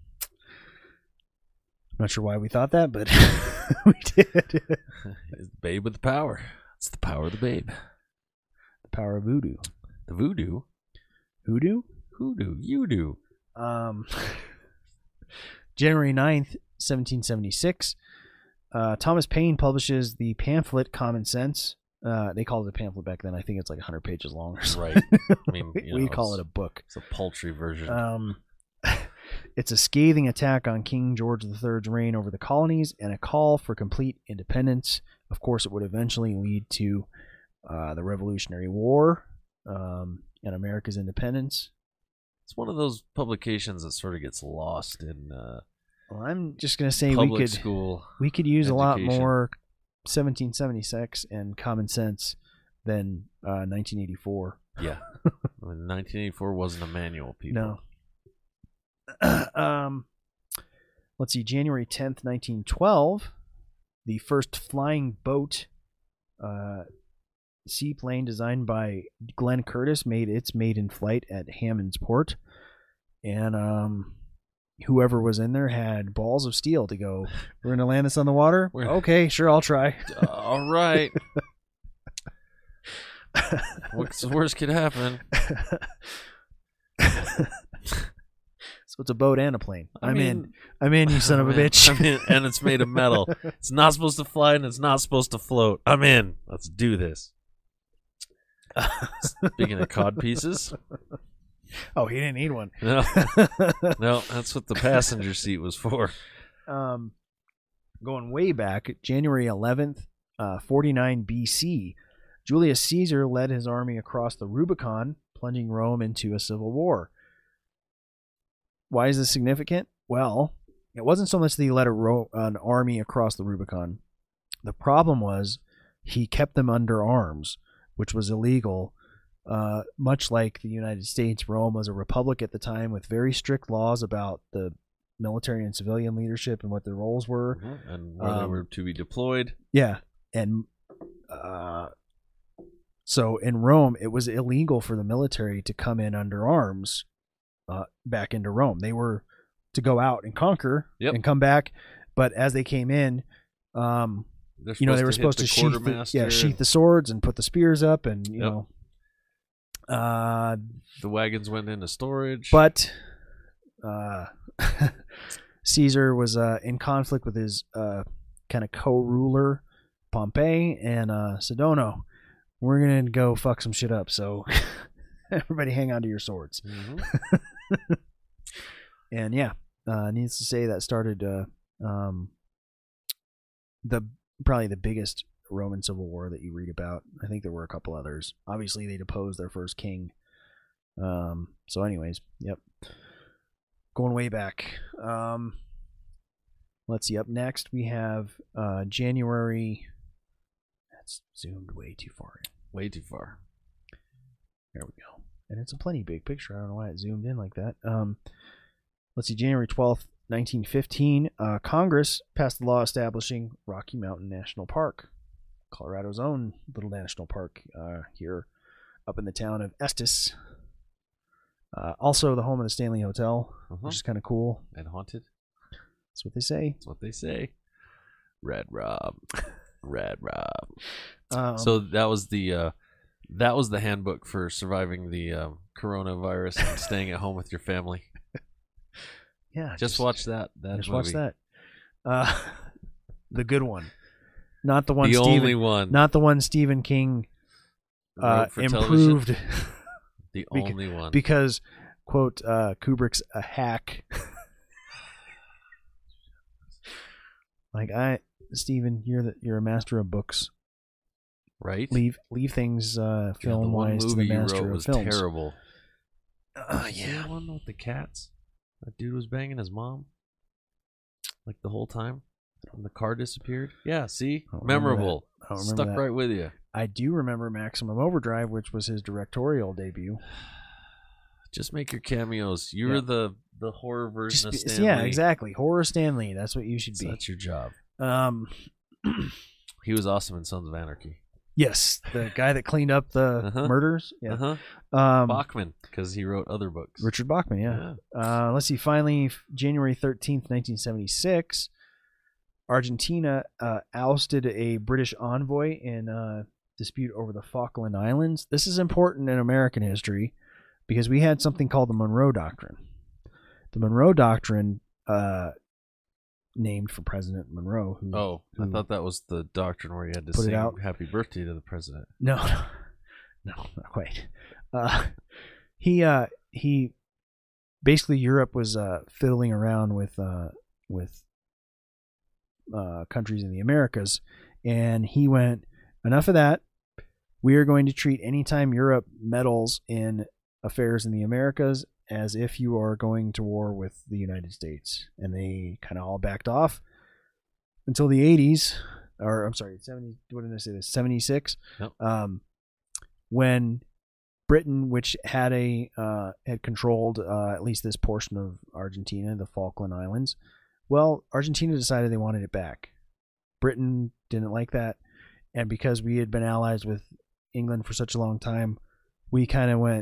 not sure why we thought that, but we did. It's the babe with the power. It's the power of the babe. The power of voodoo. The voodoo. Hoodoo? Hoodoo. You do. Um, January ninth, seventeen seventy-six, uh, Thomas Paine publishes the pamphlet Common Sense. Uh, they called it a pamphlet back then. I think it's like one hundred pages long or something. Right. I mean, you we know, call it's- it a book. It's a paltry version. Um, it's a scathing attack on King George the Third's reign over the colonies and a call for complete independence. Of course, it would eventually lead to uh, the Revolutionary War um, and America's independence. It's one of those publications that sort of gets lost in uh, Well, I'm just gonna say public we could school. we could use a lot education. more seventeen seventy-six and Common Sense than uh, nineteen eighty-four. Yeah. I mean, nineteen eighty-four wasn't a manual, people. No. um, let's see. January tenth, nineteen twelve, the first flying boat, uh, seaplane designed by Glenn Curtiss, made its maiden flight at Hammond's Port, and um. Whoever was in there had balls of steel to go, we're going to land this on the water? We're- Okay, sure, I'll try. All right. What's the worst could happen? So it's a boat and a plane. I I'm in. mean- I'm in, you son of a I'm in. bitch. I'm in, and it's made of metal. It's not supposed to fly and it's not supposed to float. I'm in. Let's do this. Speaking of cod pieces, Oh, he didn't need one. no, no, that's what the passenger seat was for. um, going way back, January eleventh, uh, forty-nine B C, Julius Caesar led his army across the Rubicon, plunging Rome into a civil war. Why is this significant? Well, it wasn't so much that he led a ro- an army across the Rubicon. The problem was he kept them under arms, which was illegal. Uh, much like the United States, Rome was a republic at the time with very strict laws about the military and civilian leadership and what their roles were. And where they Um, were to be deployed. Yeah, and uh, so in Rome, it was illegal for the military to come in under arms uh, back into Rome. They were to go out and conquer Yep. and come back, but as they came in, um, They're you know, they were hit supposed the to sheath the, quartermaster yeah, and sheath the swords and put the spears up, and you Yep. know. Uh, the wagons went into storage. but uh, Caesar was uh, in conflict with his uh, kind of co-ruler Pompey and uh, Sidono. We're gonna go fuck some shit up, so everybody hang on to your swords. Mhm. And yeah, uh, needless to say, that started uh, um, the probably the biggest Roman civil war that you read about. I think there were a couple others. Obviously, they deposed their first king. Um, so, anyways, yep, going way back. Um, let's see. Up next, we have uh, January. That's zoomed way too far in. Way too far. There we go. And it's a plenty big picture. I don't know why it zoomed in like that. Um, let's see. January twelfth, nineteen fifteen, uh, Congress passed the law establishing Rocky Mountain National Park, Colorado's own little national park uh, here up in the town of Estes. Uh, also the home of the Stanley Hotel, Uh-huh. which is kind of cool. And haunted. That's what they say. That's what they say. Red Rob. Red Rob. Um, So that was the uh, that was the handbook for surviving the um, coronavirus and staying at home with your family. yeah, Just, watch that. That Just movie. watch that. Uh, the good one, not the one. The Stephen, only one. Not the one Stephen King uh, Wrote for television? improved The Beca- only one. because, quote, uh, Kubrick's a hack. Like I, Steven, you're the, you're a master of books. right? Leave leave things uh, Yeah, the film one wise to the movie you master wrote of was films. terrible. Uh, See yeah. the one with the cats? That dude was banging his mom? Like the whole time? When the car disappeared? Yeah, see? I don't remember Memorable. that. I don't remember Stuck that. right with you. I do remember Maximum Overdrive, which was his directorial debut. Just make your cameos. You're Yeah. the the horror version Just of be- Stan yeah, Lee. exactly. Horror Stanley. That's what you should So be. that's your job. Um, He was awesome in Sons of Anarchy. yes, the guy that cleaned up the Uh-huh. murders. Yeah. Uh-huh. Um, Bachman, because he wrote other books. Richard Bachman. Yeah. Uh, let's see. Finally, f- January thirteenth, nineteen seventy-six, Argentina uh, ousted a British envoy in a dispute over the Falkland Islands. This is important in American history because we had something called the Monroe Doctrine. The Monroe Doctrine, uh, named for President Monroe. Who, Oh, I who- thought that was the doctrine where you had to Put it sing out. happy birthday to the president. No, no, no, not quite. Uh, he uh, he basically Europe was uh, fiddling around with uh, with uh, countries in the Americas, and he went, enough of that. We are going to treat anytime Europe meddles in affairs in the Americas as if you are going to war with the United States, and they kind of all backed off until the eighties, or I'm sorry, seventy. What did I say? This seventy-six. Yep. Um, when Britain, which had a uh, had controlled uh, at least this portion of Argentina, the Falkland Islands, well, Argentina decided they wanted it back. Britain didn't like that, and because we had been allies with England for such a long time, we kind of went.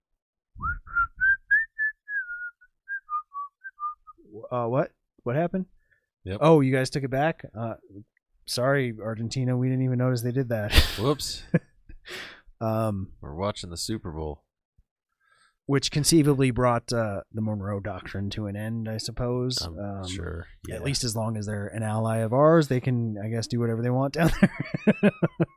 Uh, what? What happened? Yep. Oh, you guys took it back? Uh, sorry, Argentina. We didn't even notice they did that. Whoops. um, We're watching the Super Bowl. which conceivably brought uh, the Monroe Doctrine to an end, I suppose. I'm Um, sure. Yeah. At least as long as they're an ally of ours, they can, I guess, do whatever they want down there.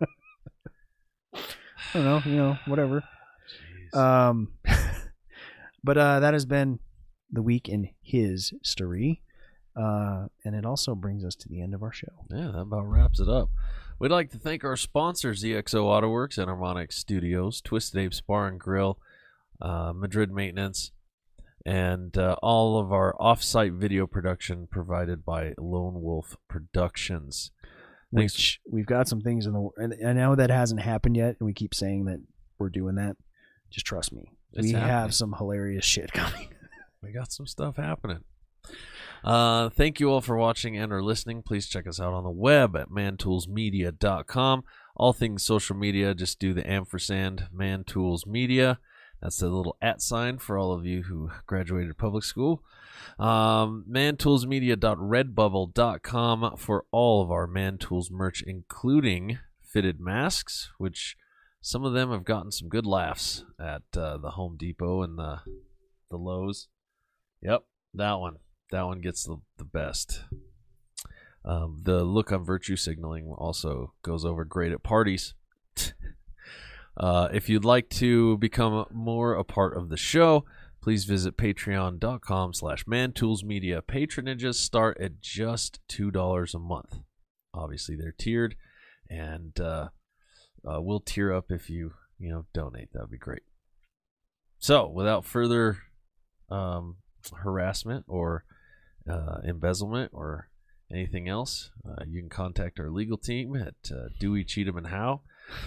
I don't know, you know, whatever. Jeez. Um, but uh, that has been the week in his story. Uh, and it also brings us to the end of our show. Yeah, that about wraps it up. We'd like to thank our sponsors, E X O AutoWorks, Enharmonic Studios, Twisted Ape Bar and Grill, uh, Madrid Maintenance, and uh, all of our off-site video production provided by Lone Wolf Productions. Thanks. Which we've got some things in the, and I know that hasn't happened yet, and we keep saying that we're doing that. Just trust me. It's we happening. have some hilarious shit coming. We got some stuff happening. Uh, thank you all for watching and or listening. Please check us out on the web at man tools media dot com. All things social media, just do the ampersand ManToolsMedia. That's the little at sign for all of you who graduated public school. Um, man tools media dot redbubble dot com for all of our Man Tools merch, including fitted masks, which some of them have gotten some good laughs at uh, the Home Depot and the the Lowe's. Yep, that one. That one gets the, the best. Um, the look on virtue signaling also goes over great at parties. uh, if you'd like to become more a part of the show, please visit patreon dot com slash mantoolsmedia. Patronages start at just two dollars a month. Obviously, they're tiered, and uh, uh, we'll tier up if you, you know, donate. That would be great. So, without further um, harassment or uh, embezzlement or anything else, uh, you can contact our legal team at uh, Dewey, Cheatham, and Howe.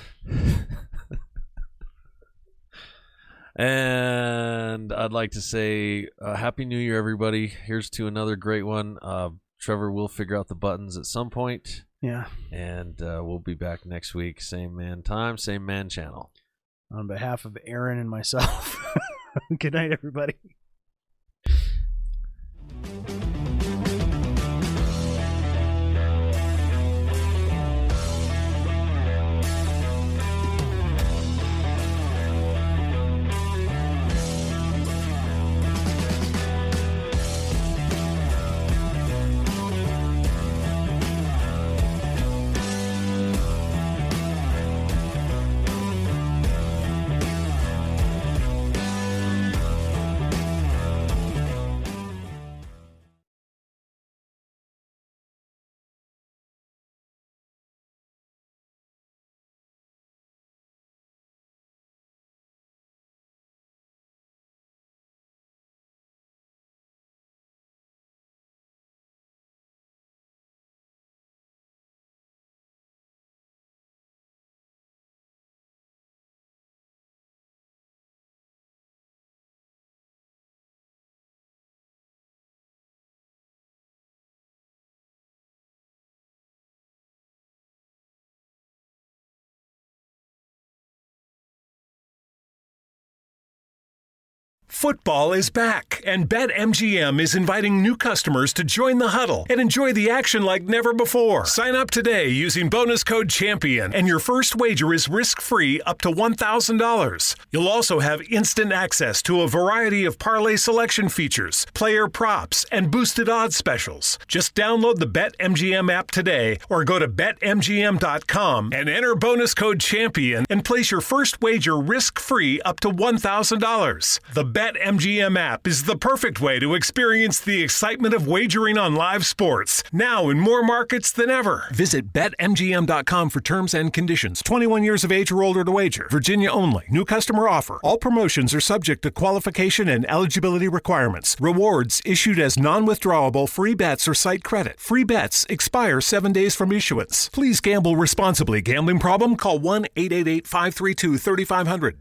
And I'd like to say uh, Happy New Year, everybody. Here's to another great one. Uh, Trevor will figure out the buttons at some point, Yeah. and uh, we'll be back next week. Same man time, same man channel. On behalf of Aaron and myself, good night, everybody. Football is back, and BetMGM is inviting new customers to join the huddle and enjoy the action like never before. Sign up today using bonus code CHAMPION, and your first wager is risk-free up to one thousand dollars. You'll also have instant access to a variety of parlay selection features, player props, and boosted odds specials. Just download the BetMGM app today or go to bet M G M dot com and enter bonus code CHAMPION and place your first wager risk-free up to one thousand dollars. The BetMGM app is the perfect way to experience the excitement of wagering on live sports, now in more markets than ever. Visit bet M G M dot com for terms and conditions. twenty-one years of age or older to wager. Virginia only. New customer offer. All promotions are subject to qualification and eligibility requirements. Rewards issued as non-withdrawable free bets or site credit. Free bets expire seven days from issuance. Please gamble responsibly. Gambling problem? Call one eight eight eight, five three two, three five zero zero.